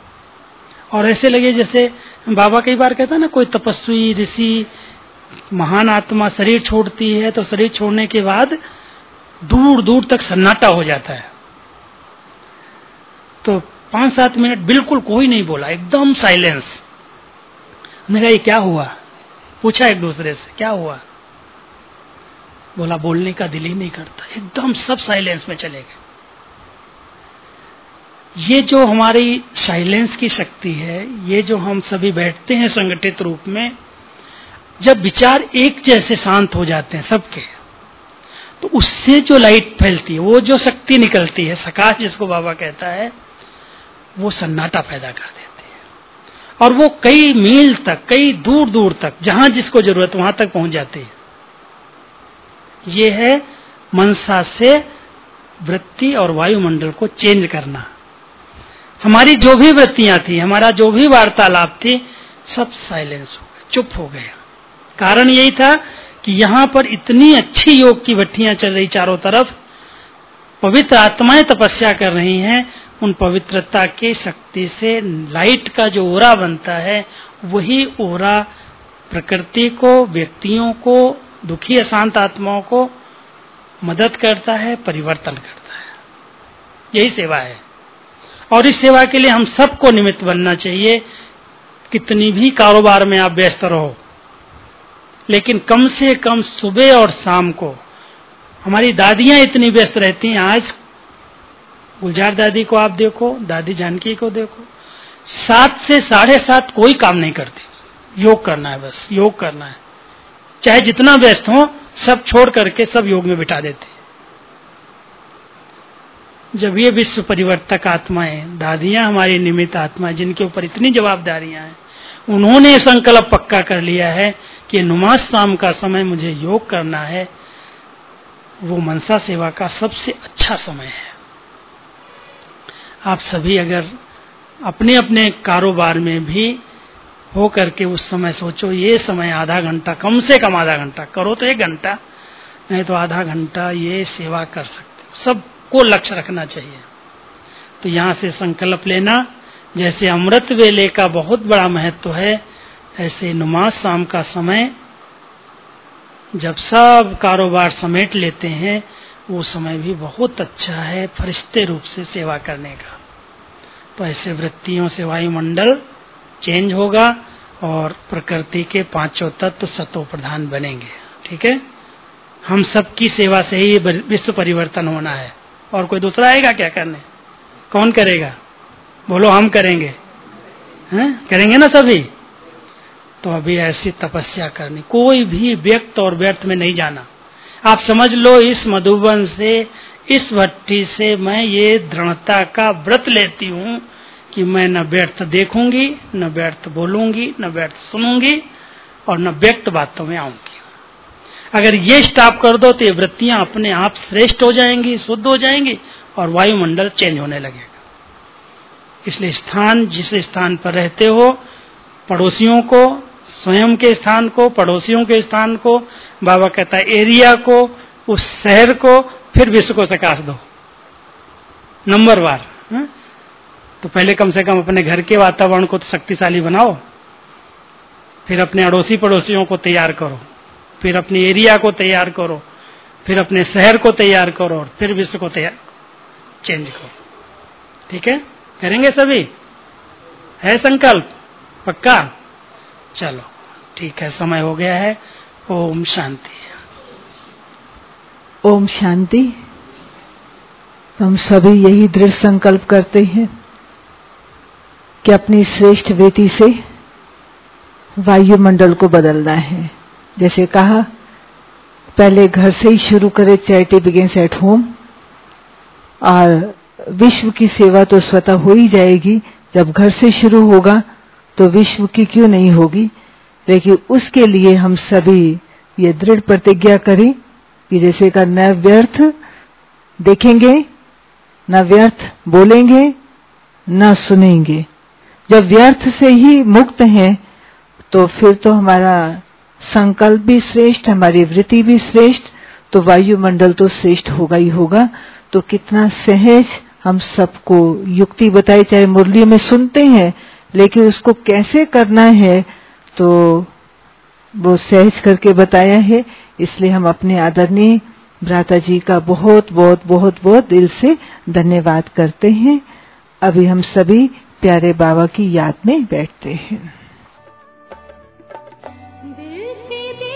और ऐसे लगे जैसे बाबा कई बार कहता है ना, कोई तपस्वी ऋषि महान आत्मा शरीर छोड़ती है तो शरीर छोड़ने के बाद दूर दूर तक सन्नाटा हो जाता है। तो 5-7 मिनट बिल्कुल कोई नहीं बोला, एकदम साइलेंस। हमने कहा ये क्या हुआ? पूछा एक दूसरे से, क्या हुआ? बोला बोलने का दिल ही नहीं करता, एकदम सब साइलेंस में चले गए। ये जो हमारी साइलेंस की शक्ति है, ये जो हम सभी बैठते हैं संगठित रूप में, जब विचार एक जैसे शांत हो जाते हैं सबके, तो उससे जो लाइट फैलती है, वो जो शक्ति निकलती है, सकाश जिसको बाबा कहता है, वो सन्नाटा पैदा कर देती है। और वो कई मील तक, कई दूर दूर तक, जहां जिसको जरूरत वहां तक पहुंच जाती है। ये है मनसा से वृत्ति और वायुमंडल को चेंज करना। हमारी जो भी वृत्तियां थी, हमारा जो भी वार्तालाप थी, सब साइलेंस हो गए, चुप हो गया। कारण यही था कि यहां पर इतनी अच्छी योग की भट्टियां चल रही, चारों तरफ पवित्र आत्माएं तपस्या कर रही हैं। उन पवित्रता की शक्ति से लाइट का जो ओरा बनता है, वही ओरा प्रकृति को, व्यक्तियों को, दुखी अशांत आत्माओं को मदद करता है, परिवर्तन करता है। यही सेवा है। और इस सेवा के लिए हम सबको निमित्त बनना चाहिए। कितनी भी कारोबार में आप व्यस्त रहो, लेकिन कम से कम सुबह और शाम को, हमारी दादियां इतनी व्यस्त रहती हैं। आज गुलजार दादी को आप देखो, दादी जानकी को देखो, 7 से 7:30 कोई काम नहीं करती। योग करना है, बस योग करना है। चाहे जितना व्यस्त हो, सब छोड़ करके सब योग में बिठा देते। जब ये विश्व परिवर्तक आत्माएं, दादियां हमारी निमित्त आत्मा, जिनके ऊपर इतनी जवाबदारियां हैं, उन्होंने संकल्प पक्का कर लिया है कि नुमाज शाम का समय मुझे योग करना है, वो मनसा सेवा का सबसे अच्छा समय है। आप सभी अगर अपने अपने कारोबार में भी हो करके उस समय सोचो, ये समय आधा घंटा, कम से कम आधा घंटा, करो तो 1 घंटा, नहीं तो आधा घंटा ये सेवा कर सकते हो। सबको लक्ष्य रखना चाहिए। तो यहां से संकल्प लेना, जैसे अमृत वेले का बहुत बड़ा महत्व है, ऐसे नमाज शाम का समय जब सब कारोबार समेट लेते हैं, वो समय भी बहुत अच्छा है फरिश्ते रूप से सेवा करने का। तो ऐसे वृत्तियों से वायुमंडल चेंज होगा और प्रकृति के 5 तत्व सतो प्रधान बनेंगे। ठीक है, हम सबकी सेवा से ही विश्व परिवर्तन होना है। और कोई दूसरा आएगा क्या करने? कौन करेगा? बोलो हम करेंगे, हैं? करेंगे ना सभी? तो अभी ऐसी तपस्या करनी, कोई भी व्यक्त और व्यर्थ में नहीं जाना। आप समझ लो इस मधुबन से, इस भट्टी से मैं ये दृढ़ता का व्रत लेती हूं कि मैं न व्यर्थ देखूंगी, न व्यर्थ बोलूंगी, न व्यर्थ सुनूंगी और न व्यक्त बातों में आऊंगी। अगर ये स्टॉप कर दो तो ये वृत्तियां अपने आप श्रेष्ठ हो जाएंगी, शुद्ध हो जाएंगी और वायुमंडल चेंज होने लगेगा। इसलिए स्थान, जिस स्थान पर रहते हो, पड़ोसियों को, स्वयं के स्थान को, पड़ोसियों के स्थान को, बाबा कहता है एरिया को, उस शहर को, फिर विश्व को प्रकाश दो नंबर वार। तो पहले कम से कम अपने घर के वातावरण को तो शक्तिशाली बनाओ, फिर अपने अड़ोसी पड़ोसियों को तैयार करो, फिर अपने एरिया को तैयार करो, फिर अपने शहर को तैयार करो और फिर विश्व को तैयार चेंज करो। ठीक है? करेंगे सभी? है संकल्प पक्का? चलो ठीक है, समय हो गया है। ओम शांति। ओम शांति। तो हम सभी यही दृढ़ संकल्प करते हैं कि अपनी श्रेष्ठ वेती से वायुमंडल को बदलना है। जैसे कहा, पहले घर से ही शुरू करें, चैरिटी बिगिंस एट होम। और विश्व की सेवा तो स्वतः हो ही जाएगी। जब घर से शुरू होगा तो विश्व की क्यों नहीं होगी। लेकिन उसके लिए हम सभी ये दृढ़ प्रतिज्ञा करें कि जैसे का न व्यर्थ देखेंगे, न व्यर्थ बोलेंगे, न सुनेंगे। जब व्यर्थ से ही मुक्त हैं तो फिर तो हमारा संकल्प भी श्रेष्ठ, हमारी वृत्ति भी श्रेष्ठ, तो वायुमंडल तो श्रेष्ठ होगा ही होगा। तो कितना सहज हम सबको युक्ति बताई, चाहे मुरली में सुनते हैं, लेकिन उसको कैसे करना है तो वो सहज करके बताया है। इसलिए हम अपने आदरणीय भ्राता जी का बहुत बहुत बहुत बहुत दिल से धन्यवाद करते हैं। अभी हम सभी प्यारे बाबा की याद में बैठते हैं।